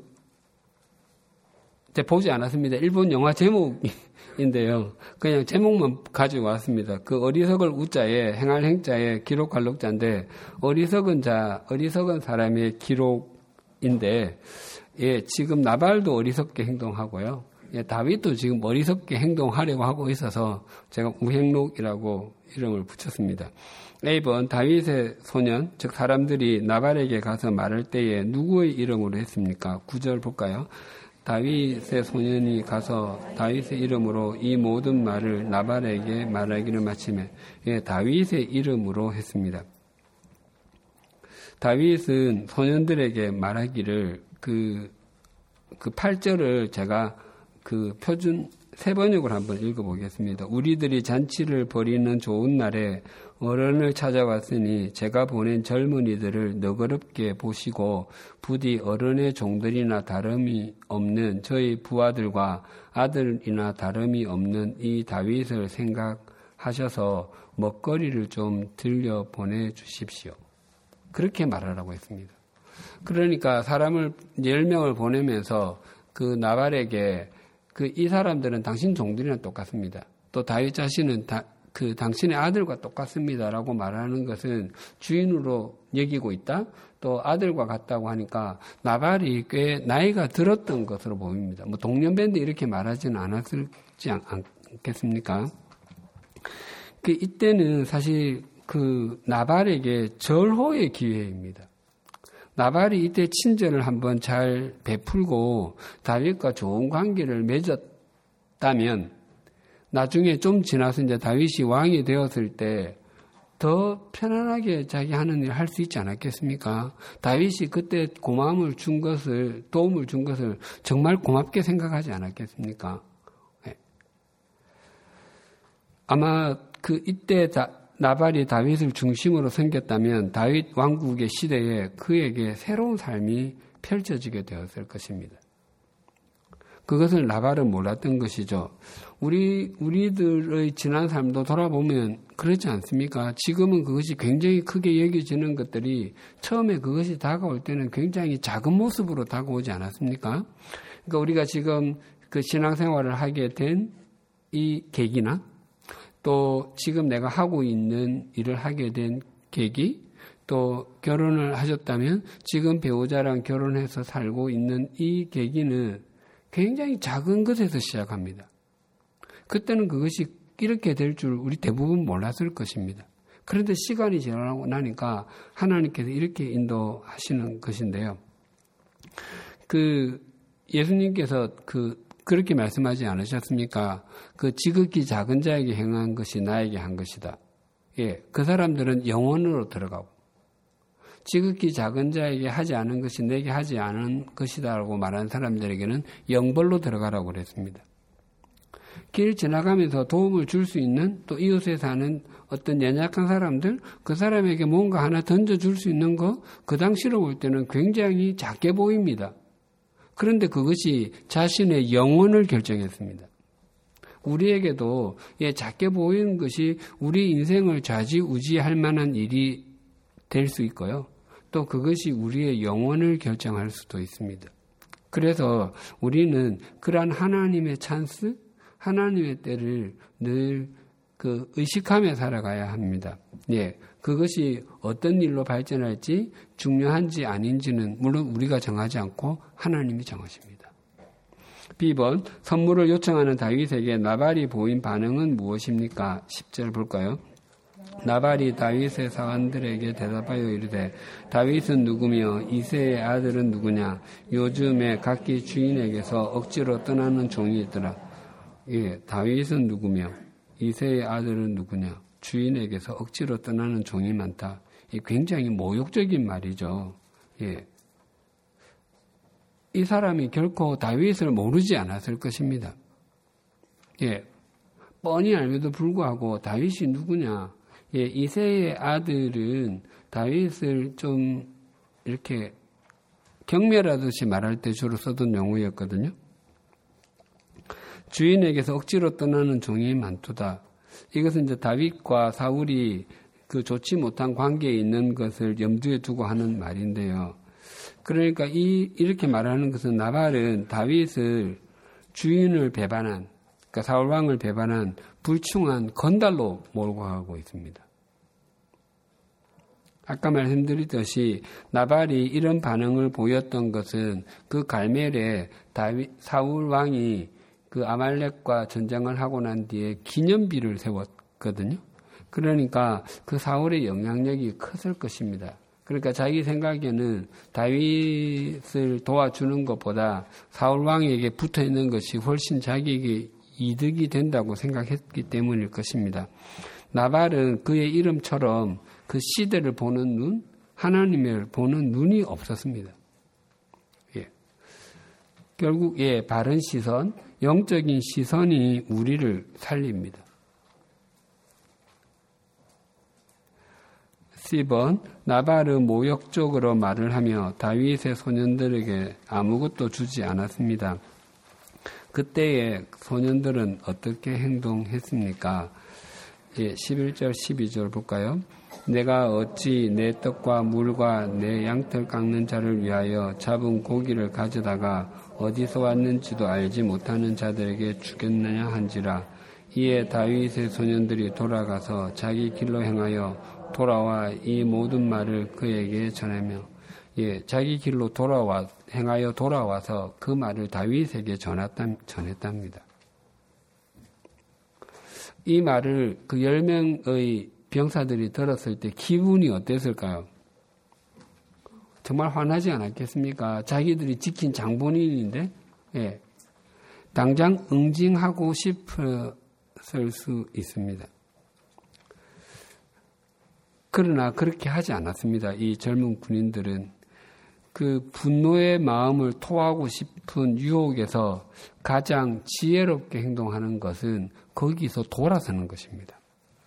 보지 않았습니다. 일본 영화 제목인데요. 그냥 제목만 가지고 왔습니다. 그 어리석을 우자에 행할 행자에 기록할 녹자인데 어리석은 자, 어리석은 사람의 기록인데 예, 지금 나발도 어리석게 행동하고요. 예, 다윗도 지금 어리석게 행동하려고 하고 있어서 제가 우행록이라고 이름을 붙였습니다. 일 번 다윗의 소년, 즉 사람들이 나발에게 가서 말할 때에 누구의 이름으로 했습니까? 구 절 볼까요? 다윗의 소년이 가서 다윗의 이름으로 이 모든 말을 나발에게 말하기를 마치매 예, 다윗의 이름으로 했습니다. 다윗은 소년들에게 말하기를 그, 그 팔 절을 제가 그 표준 세 번역을 한번 읽어보겠습니다. 우리들이 잔치를 벌이는 좋은 날에 어른을 찾아왔으니 제가 보낸 젊은이들을 너그럽게 보시고 부디 어른의 종들이나 다름이 없는 저희 부하들과 아들이나 다름이 없는 이 다윗을 생각하셔서 먹거리를 좀 들려 보내주십시오. 그렇게 말하라고 했습니다. 그러니까 사람을 열 명을 보내면서 그 나발에게 그 이 사람들은 당신 종들이랑 똑같습니다. 또 다윗 자신은 다, 그 당신의 아들과 똑같습니다라고 말하는 것은 주인으로 여기고 있다. 또 아들과 같다고 하니까 나발이 꽤 나이가 들었던 것으로 보입니다. 뭐 동년배인데 이렇게 말하지는 않았을지 않겠습니까? 그 이때는 사실 그 나발에게 절호의 기회입니다. 나발이 이때 친절을 한번 잘 베풀고 다윗과 좋은 관계를 맺었다면 나중에 좀 지나서 이제 다윗이 왕이 되었을 때 더 편안하게 자기 하는 일을 할 수 있지 않았겠습니까? 다윗이 그때 고마움을 준 것을, 도움을 준 것을 정말 고맙게 생각하지 않았겠습니까? 네. 아마 그 이때 다, 나발이 다윗을 중심으로 섬겼다면 다윗 왕국의 시대에 그에게 새로운 삶이 펼쳐지게 되었을 것입니다. 그것을 나발은 몰랐던 것이죠. 우리, 우리들의 지난 삶도 돌아보면 그렇지 않습니까? 지금은 그것이 굉장히 크게 여겨지는 것들이 처음에 그것이 다가올 때는 굉장히 작은 모습으로 다가오지 않았습니까? 그러니까 우리가 지금 그 신앙생활을 하게 된 이 계기나 또 지금 내가 하고 있는 일을 하게 된 계기, 또 결혼을 하셨다면 지금 배우자랑 결혼해서 살고 있는 이 계기는 굉장히 작은 것에서 시작합니다. 그때는 그것이 이렇게 될 줄 우리 대부분 몰랐을 것입니다. 그런데 시간이 지나고 나니까 하나님께서 이렇게 인도하시는 것인데요. 그 예수님께서 그 그렇게 말씀하지 않으셨습니까? 그 지극히 작은 자에게 행한 것이 나에게 한 것이다. 예, 그 사람들은 영원으로 들어가고 지극히 작은 자에게 하지 않은 것이 내게 하지 않은 것이다라고 말한 사람들에게는 영벌로 들어가라고 그랬습니다. 길 지나가면서 도움을 줄 수 있는 또 이웃에 사는 어떤 연약한 사람들, 그 사람에게 뭔가 하나 던져줄 수 있는 거, 그 당시로 볼 때는 굉장히 작게 보입니다. 그런데 그것이 자신의 영혼을 결정했습니다. 우리에게도 예, 작게 보이는 것이 우리 인생을 좌지우지할 만한 일이 될 수 있고요. 또 그것이 우리의 영혼을 결정할 수도 있습니다. 그래서 우리는 그러한 하나님의 찬스, 하나님의 때를 늘 그 의식하며 살아가야 합니다. 예, 그것이 어떤 일로 발전할지 중요한지 아닌지는 물론 우리가 정하지 않고 하나님이 정하십니다. 비 번 선물을 요청하는 다윗에게 나발이 보인 반응은 무엇입니까? 십 절 볼까요? 나발이 다윗의 사관들에게 대답하여 이르되 다윗은 누구며 이새의 아들은 누구냐? 요즘에 각기 주인에게서 억지로 떠나는 종이 있더라. 예, 다윗은 누구며 이새의 아들은 누구냐? 주인에게서 억지로 떠나는 종이 많다. 이 굉장히 모욕적인 말이죠. 예. 이 사람이 결코 다윗을 모르지 않았을 것입니다. 예. 뻔히 알면도 불구하고 다윗이 누구냐? 예, 이새의 아들은 다윗을 좀 이렇게 경멸하듯이 말할 때 주로 쓰던 용어였거든요. 주인에게서 억지로 떠나는 종이 많도다. 이것은 이제 다윗과 사울이 그 좋지 못한 관계에 있는 것을 염두에 두고 하는 말인데요. 그러니까 이, 이렇게 말하는 것은 나발은 다윗을 주인을 배반한, 그러니까 사울왕을 배반한 불충한 건달로 몰고 가고 있습니다. 아까 말씀드렸듯이 나발이 이런 반응을 보였던 것은 그 갈멜에 다윗, 사울왕이 그 아말렉과 전쟁을 하고 난 뒤에 기념비를 세웠거든요. 그러니까 그 사울의 영향력이 컸을 것입니다. 그러니까 자기 생각에는 다윗을 도와주는 것보다 사울 왕에게 붙어 있는 것이 훨씬 자기에게 이득이 된다고 생각했기 때문일 것입니다. 나발은 그의 이름처럼 그 시대를 보는 눈, 하나님을 보는 눈이 없었습니다. 예. 결국 예, 바른 시선, 영적인 시선이 우리를 살립니다. 십 번 나발은 모욕적으로 말을 하며 다윗의 소년들에게 아무것도 주지 않았습니다. 그때의 소년들은 어떻게 행동했습니까? 예, 십일 절, 십이 절 볼까요? 내가 어찌 내 떡과 물과 내 양털 깎는 자를 위하여 잡은 고기를 가져다가 어디서 왔는지도 알지 못하는 자들에게 주겠느냐 한지라. 이에 다윗의 소년들이 돌아가서 자기 길로 행하여 돌아와 이 모든 말을 그에게 전하며, 예, 자기 길로 돌아와 행하여 돌아와서 그 말을 다윗에게 전했다, 전했답니다. 이 말을 그 열 명의 병사들이 들었을 때 기분이 어땠을까요? 정말 화나지 않았겠습니까? 자기들이 지킨 장본인인데, 예, 당장 응징하고 싶었을 수 있습니다. 그러나 그렇게 하지 않았습니다. 이 젊은 군인들은 그 분노의 마음을 토하고 싶은 유혹에서 가장 지혜롭게 행동하는 것은 거기서 돌아서는 것입니다.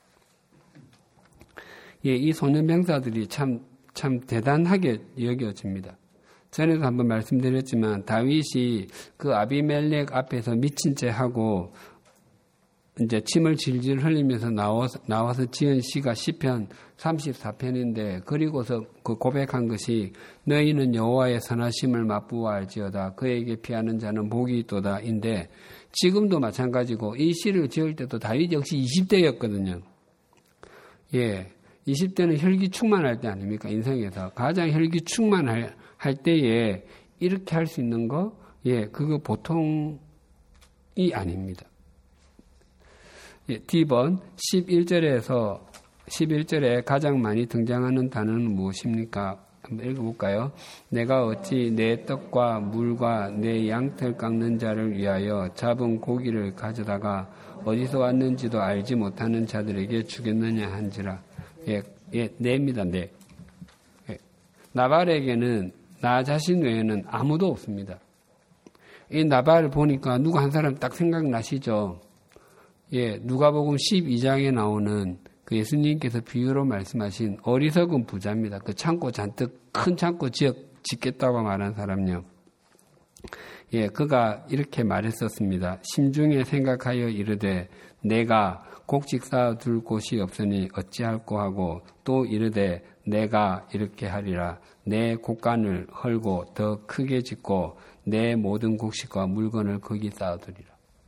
예, 이 소년 병사들이 참, 참 대단하게 여겨집니다. 전에도 한번 말씀드렸지만 다윗이 그 아비멜렉 앞에서 미친 채 하고 이제 침을 질질 흘리면서 나와서, 나와서 지은 시가 시편 삼십사 편인데, 그리고서 그 고백한 것이 너희는 여호와의 선하심을 맛보아알지어다 그에게 피하는 자는 복이 있도다인데, 지금도 마찬가지고 이 시를 지을 때도 다윗 역시 이십 대였거든요. 예, 이십 대는 혈기 충만할 때 아닙니까? 인생에서 가장 혈기 충만할 할 때에 이렇게 할 수 있는 거, 예, 그거 보통이 아닙니다. 예, D번 십일 절에서 십일 절에 가장 많이 등장하는 단어는 무엇입니까? 한번 읽어볼까요? 내가 어찌 내 떡과 물과 내 양털 깎는 자를 위하여 잡은 고기를 가져다가 어디서 왔는지도 알지 못하는 자들에게 주겠느냐 한지라. 예, 예, 내입니다, 내. 예. 나발에게는 나 자신 외에는 아무도 없습니다. 이 나발을 보니까 누가 한 사람 딱 생각나시죠? 예, 누가복음 십이 장에 나오는 그 예수님께서 비유로 말씀하신 어리석은 부자입니다. 그 창고 잔뜩 큰 창고 지역 짓겠다고 말한 사람요. 예, 그가 이렇게 말했었습니다. 심중에 생각하여 이르되 내가 곡식 쌓아 둘 곳이 없으니 어찌할꼬 하고, 또 이르되 내가 이렇게 하리라. 내 곡간을 헐고 더 크게 짓고 내 모든 곡식과 물건을 거기 쌓아두리라.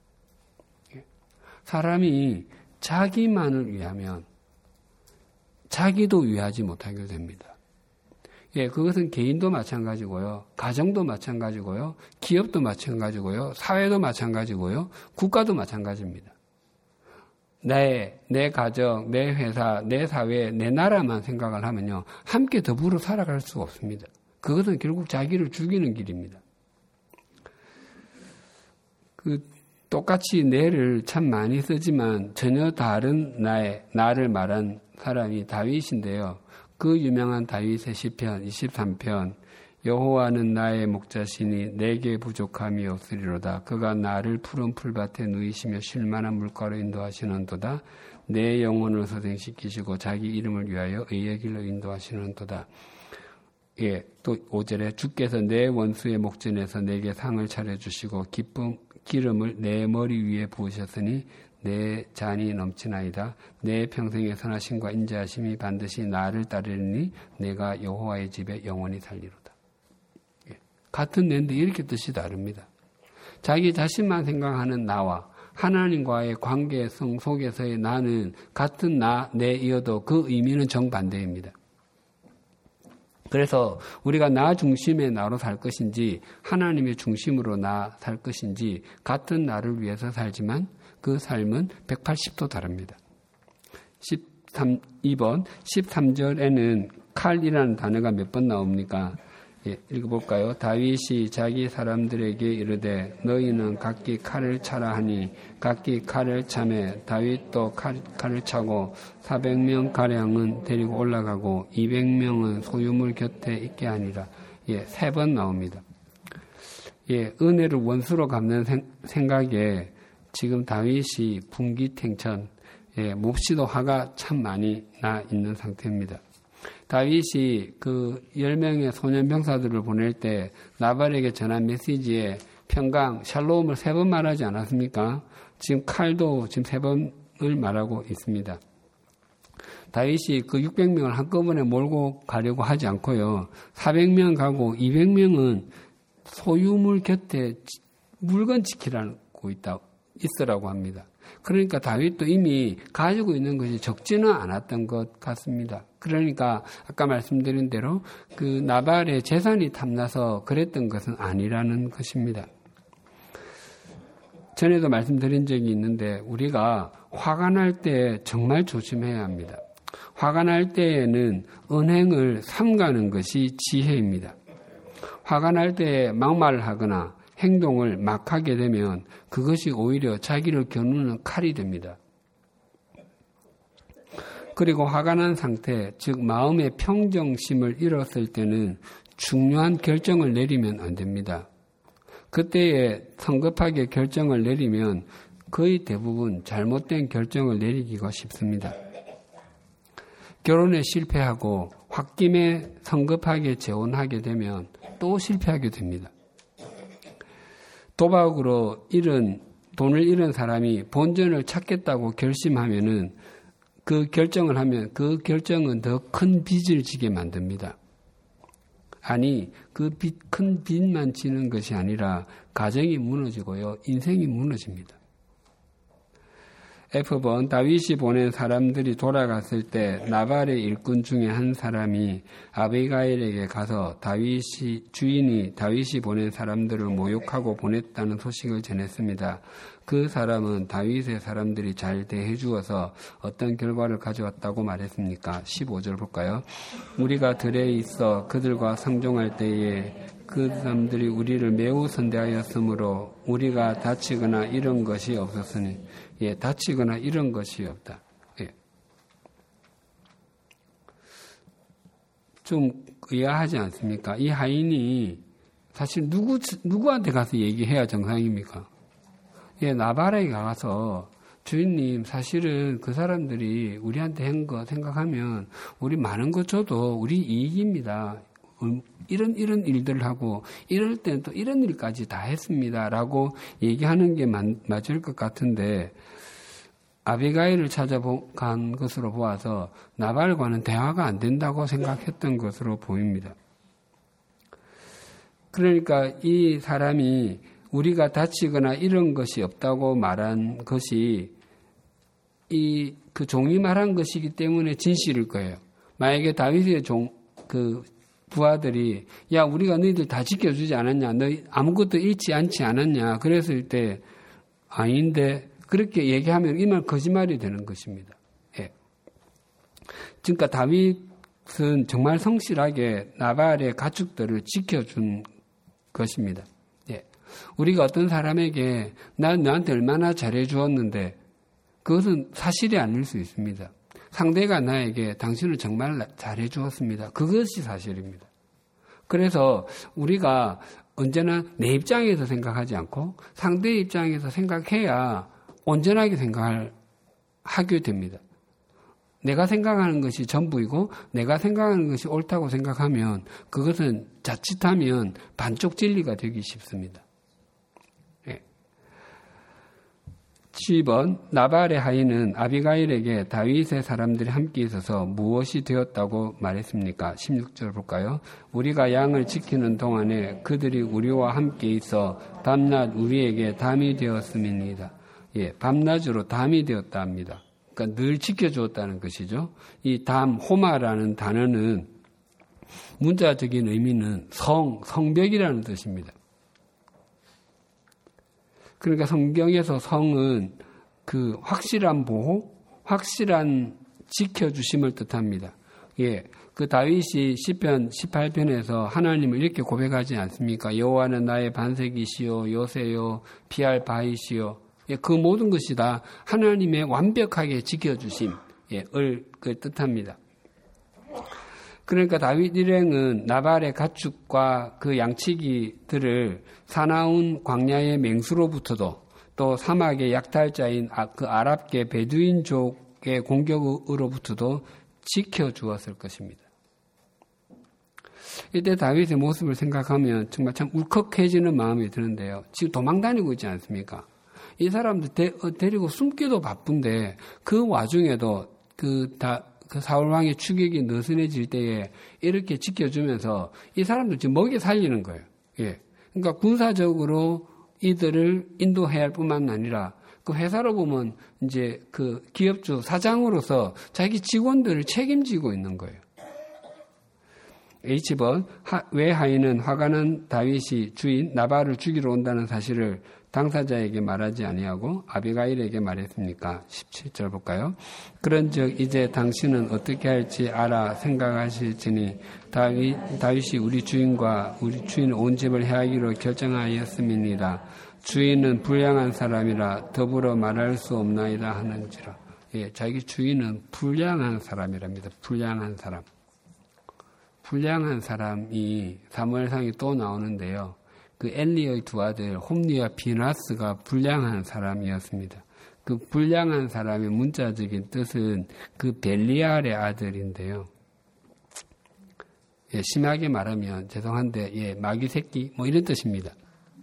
사람이 자기만을 위하면 자기도 위하지 못하게 됩니다. 예, 그것은 개인도 마찬가지고요, 가정도 마찬가지고요, 기업도 마찬가지고요, 사회도 마찬가지고요, 국가도 마찬가지입니다. 내, 내 가정, 내 회사, 내 사회, 내 나라만 생각을 하면요, 함께 더불어 살아갈 수가 없습니다. 그것은 결국 자기를 죽이는 길입니다. 그, 똑같이 내를 참 많이 쓰지만 전혀 다른 나의, 나를 말한 사람이 다윗인데요. 그 유명한 다윗의 시편 이십삼 편, 여호와는 나의 목자시니 내게 부족함이 없으리로다. 그가 나를 푸른 풀밭에 누이시며 쉴만한 물가로 인도하시는도다. 내 영혼을 소생시키시고 자기 이름을 위하여 의의 길로 인도하시는도다. 예, 또 오 절에 주께서 내 원수의 목전에서 내게 상을 차려주시고 기쁨 기름을 내 머리 위에 부으셨으니 내 잔이 넘치나이다. 내 평생의 선하심과 인자하심이 반드시 나를 따르리니 내가 여호와의 집에 영원히 살리로다. 같은 내인데 이렇게 뜻이 다릅니다. 자기 자신만 생각하는 나와 하나님과의 관계성 속에서의 나는 같은 나, 내이어도 그 의미는 정반대입니다. 그래서 우리가 나 중심의 나로 살 것인지 하나님의 중심으로 나 살 것인지 같은 나를 위해서 살지만 그 삶은 백팔십 도 다릅니다. 십삼, 이 번 십삼 절에는 칼이라는 단어가 몇 번 나옵니까? 예, 읽어볼까요? 다윗이 자기 사람들에게 이르되 너희는 각기 칼을 차라 하니 각기 칼을 차매 다윗도 칼, 칼을 차고 사백 명 가량은 데리고 올라가고 이백 명은 소유물 곁에 있게 하니라. 예, 세 번 나옵니다. 예, 은혜를 원수로 갚는 생, 생각에 지금 다윗이 분기탱천, 예, 몹시도 화가 참 많이 나 있는 상태입니다. 다윗이 그 열 명의 소년 병사들을 보낼 때 나발에게 전한 메시지에 평강, 샬롬을 세 번 말하지 않았습니까? 지금 칼도 지금 세 번을 말하고 있습니다. 다윗이 그 육백 명을 한꺼번에 몰고 가려고 하지 않고요. 사백 명 가고 이백 명은 소유물 곁에 물건 지키라고 있다, 있으라고 합니다. 그러니까 다윗도 이미 가지고 있는 것이 적지는 않았던 것 같습니다. 그러니까 아까 말씀드린 대로 그 나발의 재산이 탐나서 그랬던 것은 아니라는 것입니다. 전에도 말씀드린 적이 있는데 우리가 화가 날 때 정말 조심해야 합니다. 화가 날 때에는 은행을 삼가는 것이 지혜입니다. 화가 날 때 막말을 하거나 행동을 막 하게 되면 그것이 오히려 자기를 겨누는 칼이 됩니다. 그리고 화가 난 상태, 즉 마음의 평정심을 잃었을 때는 중요한 결정을 내리면 안 됩니다. 그때에 성급하게 결정을 내리면 거의 대부분 잘못된 결정을 내리기가 쉽습니다. 결혼에 실패하고 홧김에 성급하게 재혼하게 되면 또 실패하게 됩니다. 도박으로 잃은, 돈을 잃은 사람이 본전을 찾겠다고 결심하면은 그 결정을 하면 그 결정은 더 큰 빚을 지게 만듭니다. 아니, 그 빚, 큰 빚만 지는 것이 아니라 가정이 무너지고요, 인생이 무너집니다. F번, 다윗이 보낸 사람들이 돌아갔을 때 나발의 일꾼 중에 한 사람이 아비가일에게 가서 다윗이, 주인이 다윗이 보낸 사람들을 모욕하고 보냈다는 소식을 전했습니다. 그 사람은 다윗의 사람들이 잘 대해 주어서 어떤 결과를 가져왔다고 말했습니까? 십오 절 볼까요? 우리가 들에 있어 그들과 상종할 때에 그 사람들이 우리를 매우 선대하였으므로 우리가 다치거나 이런 것이 없었으니, 예, 다치거나 이런 것이 없다. 예. 좀 의아하지 않습니까? 이 하인이 사실 누구, 누구한테 가서 얘기해야 정상입니까? 예, 나발에게 가서 주인님, 사실은 그 사람들이 우리한테 한 거 생각하면 우리 많은 거 줘도 우리 이익입니다. 이런 이런 일들을 하고 이럴 때는 또 이런 일까지 다 했습니다라고 얘기하는 게 맞, 맞을 것 같은데 아비가일을 찾아간 것으로 보아서 나발과는 대화가 안 된다고 생각했던 것으로 보입니다. 그러니까 이 사람이 우리가 다치거나 이런 것이 없다고 말한 것이 이 그 종이 말한 것이기 때문에 진실일 거예요. 만약에 다윗의 종 그 부하들이 야 우리가 너희들 다 지켜주지 않았냐, 너희 아무것도 잃지 않지 않았냐 그랬을 때 아닌데 그렇게 얘기하면 이 말 거짓말이 되는 것입니다. 예. 그러니까 다윗은 정말 성실하게 나발의 가축들을 지켜준 것입니다. 예. 우리가 어떤 사람에게 난 너한테 얼마나 잘해주었는데 그것은 사실이 아닐 수 있습니다. 상대가 나에게 당신을 정말 잘해주었습니다. 그것이 사실입니다. 그래서 우리가 언제나 내 입장에서 생각하지 않고 상대의 입장에서 생각해야 온전하게 생각을 하게 됩니다. 내가 생각하는 것이 전부이고 내가 생각하는 것이 옳다고 생각하면 그것은 자칫하면 반쪽 진리가 되기 쉽습니다. 십 번 나발의 하인은 아비가일에게 다윗의 사람들이 함께 있어서 무엇이 되었다고 말했습니까? 십육 절 볼까요? 우리가 양을 지키는 동안에 그들이 우리와 함께 있어 밤낮 우리에게 담이 되었음이니이다. 예, 밤낮으로 담이 되었다 합니다. 그러니까 늘 지켜주었다는 것이죠. 이 담, 호마라는 단어는 문자적인 의미는 성, 성벽이라는 뜻입니다. 그러니까 성경에서 성은 그 확실한 보호, 확실한 지켜주심을 뜻합니다. 예, 그 다윗이 시편 십팔 편에서 하나님을 이렇게 고백하지 않습니까? 여호와는 나의 반석이시요, 요새요, 피할 바이시요. 예, 그 모든 것이 다 하나님의 완벽하게 지켜주심, 예, 을 그 뜻합니다. 그러니까 다윗 일행은 나발의 가축과 그 양치기들을 사나운 광야의 맹수로부터도 또 사막의 약탈자인 그 아랍계 베두인족의 공격으로부터도 지켜주었을 것입니다. 이때 다윗의 모습을 생각하면 정말 참 울컥해지는 마음이 드는데요. 지금 도망다니고 있지 않습니까? 이 사람들 데, 데리고 숨기도 바쁜데 그 와중에도 그 다 그 사울왕의 추격이 느슨해질 때에 이렇게 지켜주면서 이 사람들 지금 먹여 살리는 거예요. 예. 그러니까 군사적으로 이들을 인도해야 할 뿐만 아니라 그 회사로 보면 이제 그 기업주 사장으로서 자기 직원들을 책임지고 있는 거예요. H번, 하, 왜 하인은 화가 난 다윗이 주인 나발을 죽이러 온다는 사실을 당사자에게 말하지 아니하고 아비가일에게 말했습니까? 십칠 절 볼까요? 그런즉 이제 당신은 어떻게 할지 알아 생각하실지니 다윗, 다윗이 우리 주인과 우리 주인 온 집을 해하기로 결정하였음이니라. 주인은 불량한 사람이라 더불어 말할 수 없나이다 하는지라. 예, 자기 주인은 불량한 사람이랍니다. 불량한 사람. 불량한 사람이 사무엘상에 또 나오는데요. 그 엘리의 두 아들 홈리와 비나스가 불량한 사람이었습니다. 그 불량한 사람의 문자적인 뜻은 그 벨리알의 아들인데요. 예, 심하게 말하면 죄송한데 예, 마귀 새끼 뭐 이런 뜻입니다.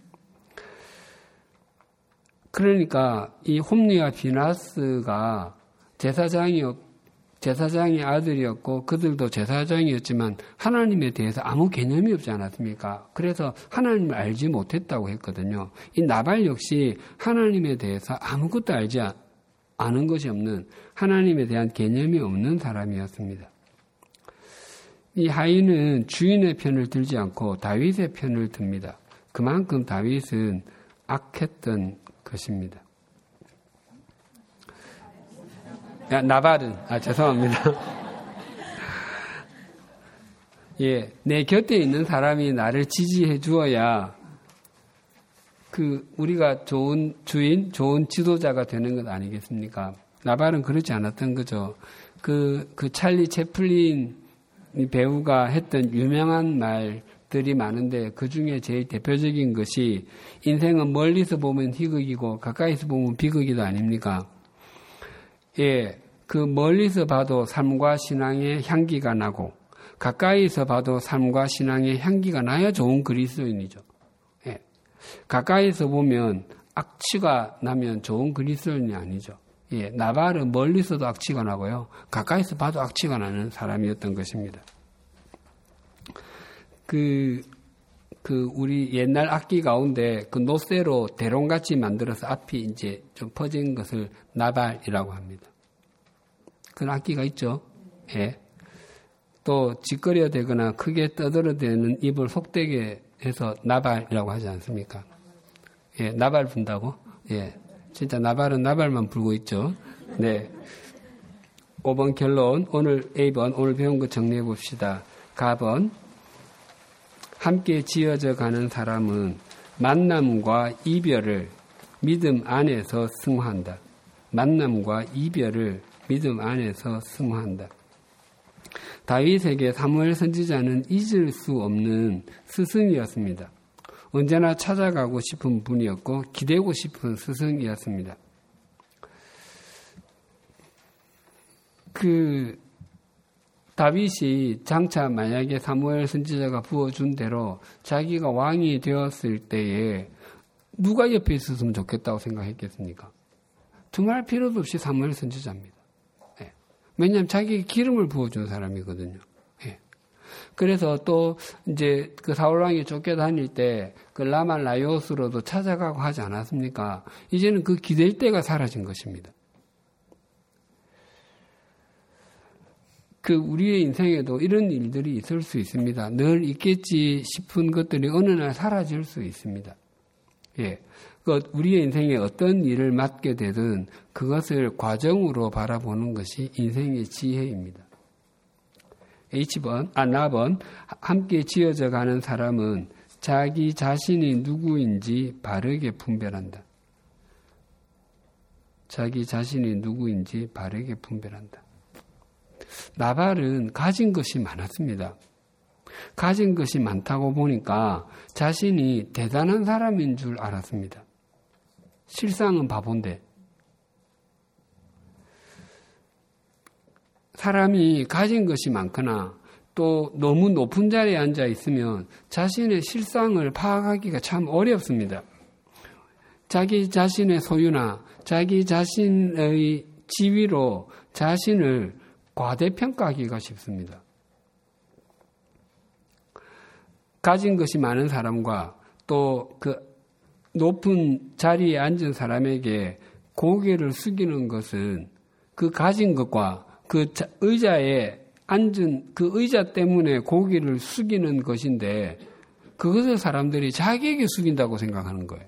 그러니까 이 홈리와 비나스가 제사장이었고 제사장의 아들이었고 그들도 제사장이었지만 하나님에 대해서 아무 개념이 없지 않았습니까? 그래서 하나님을 알지 못했다고 했거든요. 이 나발 역시 하나님에 대해서 아무것도 알지 않은 것이 없는 하나님에 대한 개념이 없는 사람이었습니다. 이 하인은 주인의 편을 들지 않고 다윗의 편을 듭니다. 그만큼 다윗은 악했던 것입니다. 야, 나발은, 아, 죄송합니다. 예, 내 곁에 있는 사람이 나를 지지해 주어야 그, 우리가 좋은 주인, 좋은 지도자가 되는 것 아니겠습니까? 나발은 그렇지 않았던 거죠. 그, 그 찰리 채플린 배우가 했던 유명한 말들이 많은데 그 중에 제일 대표적인 것이 인생은 멀리서 보면 희극이고 가까이서 보면 비극이다 아닙니까? 예, 그 멀리서 봐도 삶과 신앙의 향기가 나고 가까이서 봐도 삶과 신앙의 향기가 나야 좋은 그리스도인이죠. 예, 가까이서 보면 악취가 나면 좋은 그리스도인이 아니죠. 예, 나발은 멀리서도 악취가 나고요. 가까이서 봐도 악취가 나는 사람이었던 것입니다. 그, 그, 우리 옛날 악기 가운데 그 노쇠로 대롱같이 만들어서 앞이 이제 좀 퍼진 것을 나발이라고 합니다. 그런 악기가 있죠. 예. 또 짓거려대거나 크게 떠들어대는 입을 속되게 해서 나발이라고 하지 않습니까? 예, 나발 분다고? 예. 진짜 나발은 나발만 불고 있죠. 네. 오 번 결론. 오늘 A번 오늘 배운 거 정리해 봅시다. 가번. 함께 지어져 가는 사람은 만남과 이별을 믿음 안에서 승화한다. 만남과 이별을 믿음 안에서 승화한다. 다윗에게 사무엘 선지자는 잊을 수 없는 스승이었습니다. 언제나 찾아가고 싶은 분이었고 기대고 싶은 스승이었습니다. 그 다윗이 장차 만약에 사무엘 선지자가 부어준 대로 자기가 왕이 되었을 때에 누가 옆에 있었으면 좋겠다고 생각했겠습니까? 두말할 필요도 없이 사무엘 선지자입니다. 예. 왜냐하면 자기에게 기름을 부어준 사람이거든요. 예. 그래서 또 이제 그 사울왕이 쫓겨다닐 때 그 라만 라이오스로도 찾아가고 하지 않았습니까? 이제는 그 기댈 때가 사라진 것입니다. 그 우리의 인생에도 이런 일들이 있을 수 있습니다. 늘 있겠지 싶은 것들이 어느 날 사라질 수 있습니다. 예. 그 우리의 인생에 어떤 일을 맡게 되든 그것을 과정으로 바라보는 것이 인생의 지혜입니다. H번, 아, 나번, 함께 지어져 가는 사람은 자기 자신이 누구인지 바르게 분별한다. 자기 자신이 누구인지 바르게 분별한다. 나발은 가진 것이 많았습니다. 가진 것이 많다고 보니까 자신이 대단한 사람인 줄 알았습니다. 실상은 바본데. 사람이 가진 것이 많거나 또 너무 높은 자리에 앉아 있으면 자신의 실상을 파악하기가 참 어렵습니다. 자기 자신의 소유나 자기 자신의 지위로 자신을 과대평가하기가 쉽습니다. 가진 것이 많은 사람과 또 그 높은 자리에 앉은 사람에게 고개를 숙이는 것은 그 가진 것과 그 의자에 앉은 그 의자 때문에 고개를 숙이는 것인데 그것을 사람들이 자기에게 숙인다고 생각하는 거예요.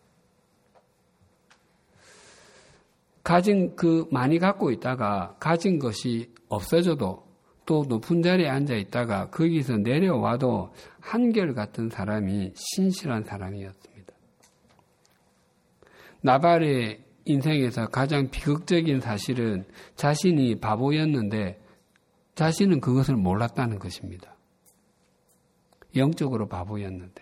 가진 그 많이 갖고 있다가 가진 것이 없어져도 또 높은 자리에 앉아 있다가 거기서 내려와도 한결같은 사람이 신실한 사람이었습니다. 나발의 인생에서 가장 비극적인 사실은 자신이 바보였는데 자신은 그것을 몰랐다는 것입니다. 영적으로 바보였는데.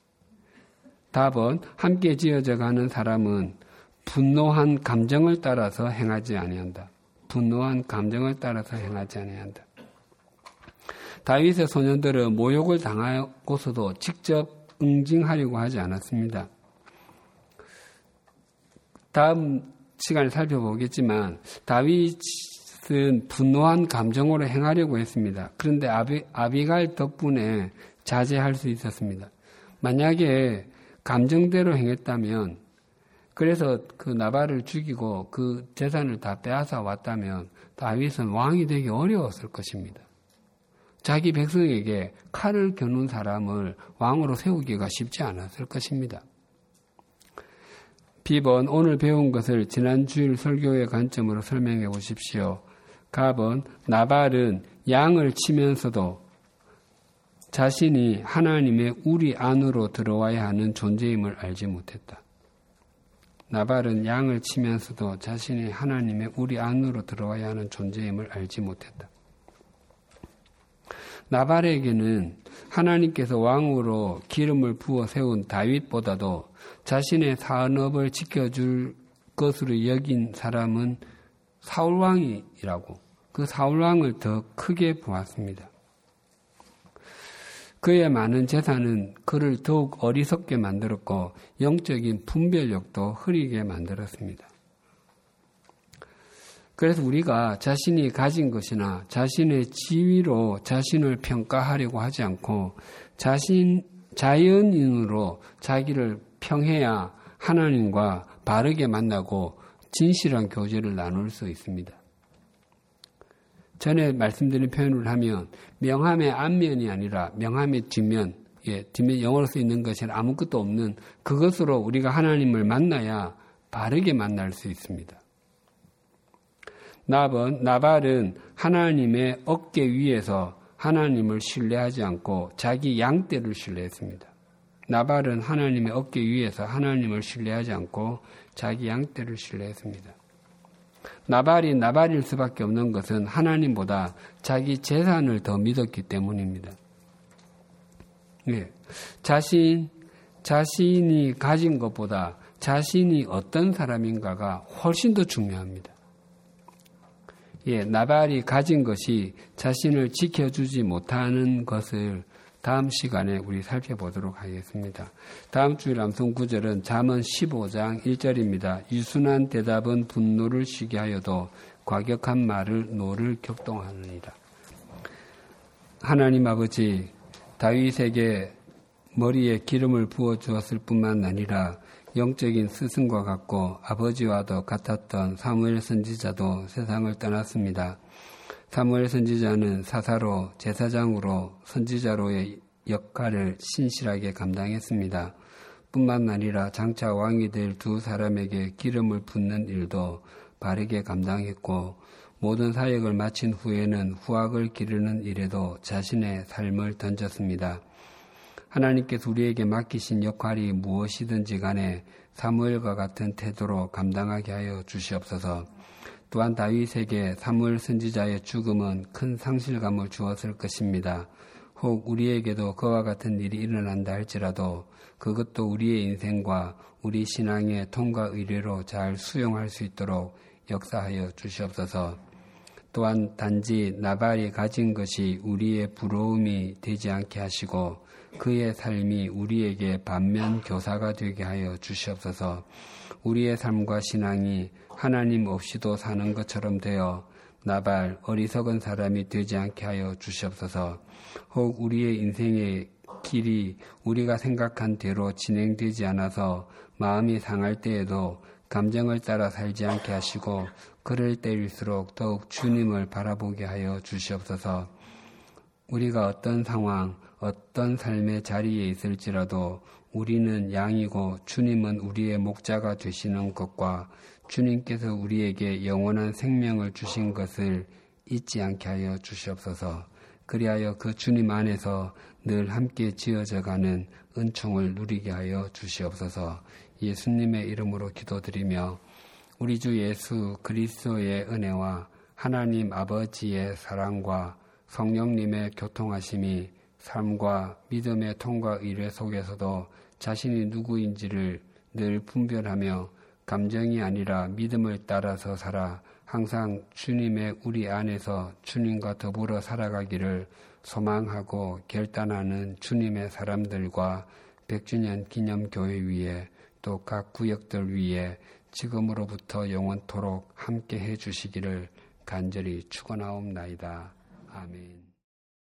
답은 함께 지어져 가는 사람은 분노한 감정을 따라서 행하지 아니한다. 분노한 감정을 따라서 행하지 아니한다. 다윗의 소년들은 모욕을 당하고서도 직접 응징하려고 하지 않았습니다. 다음 시간에 살펴보겠지만 다윗은 분노한 감정으로 행하려고 했습니다. 그런데 아비, 아비갈 덕분에 자제할 수 있었습니다. 만약에 감정대로 행했다면 그래서 그 나발을 죽이고 그 재산을 다 빼앗아 왔다면 다윗은 왕이 되기 어려웠을 것입니다. 자기 백성에게 칼을 겨눈 사람을 왕으로 세우기가 쉽지 않았을 것입니다. 비번 오늘 배운 것을 지난 주일 설교의 관점으로 설명해 보십시오. 갑은 나발은 양을 치면서도 자신이 하나님의 우리 안으로 들어와야 하는 존재임을 알지 못했다. 나발은 양을 치면서도 자신이 하나님의 우리 안으로 들어와야 하는 존재임을 알지 못했다. 나발에게는 하나님께서 왕으로 기름을 부어 세운 다윗보다도 자신의 산업을 지켜줄 것으로 여긴 사람은 사울왕이라고 그 사울왕을 더 크게 보았습니다. 그의 많은 재산은 그를 더욱 어리석게 만들었고 영적인 분별력도 흐리게 만들었습니다. 그래서 우리가 자신이 가진 것이나 자신의 지위로 자신을 평가하려고 하지 않고 자신, 자연인으로 자기를 평해야 하나님과 바르게 만나고 진실한 교제를 나눌 수 있습니다. 전에 말씀드린 표현을 하면 명함의 앞면이 아니라 명함의 뒷면, 예, 뒷면 영어로 쓰이는 것이 아무것도 없는 그것으로 우리가 하나님을 만나야 바르게 만날 수 있습니다. 나발은, 나발은 하나님의 어깨 위에서 하나님을 신뢰하지 않고 자기 양떼를 신뢰했습니다. 나발은 하나님의 어깨 위에서 하나님을 신뢰하지 않고 자기 양떼를 신뢰했습니다. 나발이 나발일 수밖에 없는 것은 하나님보다 자기 재산을 더 믿었기 때문입니다. 네. 자신, 자신이 가진 것보다 자신이 어떤 사람인가가 훨씬 더 중요합니다. 예, 나발이 가진 것이 자신을 지켜주지 못하는 것을 다음 시간에 우리 살펴보도록 하겠습니다. 다음 주일 암송 구절은 잠언 십오 장 일 절입니다. 유순한 대답은 분노를 쉬게 하여도 과격한 말을 노를 격동하느니라. 하나님 아버지, 다윗에게 머리에 기름을 부어 주었을 뿐만 아니라 영적인 스승과 같고 아버지와도 같았던 사무엘 선지자도 세상을 떠났습니다. 사무엘 선지자는 사사로, 제사장으로, 선지자로의 역할을 신실하게 감당했습니다. 뿐만 아니라 장차 왕이 될 두 사람에게 기름을 붓는 일도 바르게 감당했고 모든 사역을 마친 후에는 후학을 기르는 일에도 자신의 삶을 던졌습니다. 하나님께서 우리에게 맡기신 역할이 무엇이든지 간에 사무엘과 같은 태도로 감당하게 하여 주시옵소서. 또한 다윗에게 사무엘 선지자의 죽음은 큰 상실감을 주었을 것입니다. 혹 우리에게도 그와 같은 일이 일어난다 할지라도 그것도 우리의 인생과 우리 신앙의 통과 의례로 잘 수용할 수 있도록 역사하여 주시옵소서. 또한 단지 나발이 가진 것이 우리의 부러움이 되지 않게 하시고 그의 삶이 우리에게 반면 교사가 되게 하여 주시옵소서. 우리의 삶과 신앙이 하나님 없이도 사는 것처럼 되어 나발 어리석은 사람이 되지 않게 하여 주시옵소서. 혹 우리의 인생의 길이 우리가 생각한 대로 진행되지 않아서 마음이 상할 때에도 감정을 따라 살지 않게 하시고 그럴 때일수록 더욱 주님을 바라보게 하여 주시옵소서. 우리가 어떤 상황, 어떤 삶의 자리에 있을지라도 우리는 양이고 주님은 우리의 목자가 되시는 것과 주님께서 우리에게 영원한 생명을 주신 것을 잊지 않게 하여 주시옵소서. 그리하여 그 주님 안에서 늘 함께 지어져가는 은총을 누리게 하여 주시옵소서. 예수님의 이름으로 기도드리며 우리 주 예수 그리스도의 은혜와 하나님 아버지의 사랑과 성령님의 교통하심이 삶과 믿음의 통과 의뢰 속에서도 자신이 누구인지를 늘 분별하며 감정이 아니라 믿음을 따라서 살아 항상 주님의 우리 안에서 주님과 더불어 살아가기를 소망하고 결단하는 주님의 사람들과 백 주년 기념교회 위에 또 각 구역들 위에 지금으로부터 영원토록 함께 해주시기를 간절히 축원하옵나이다. 아멘.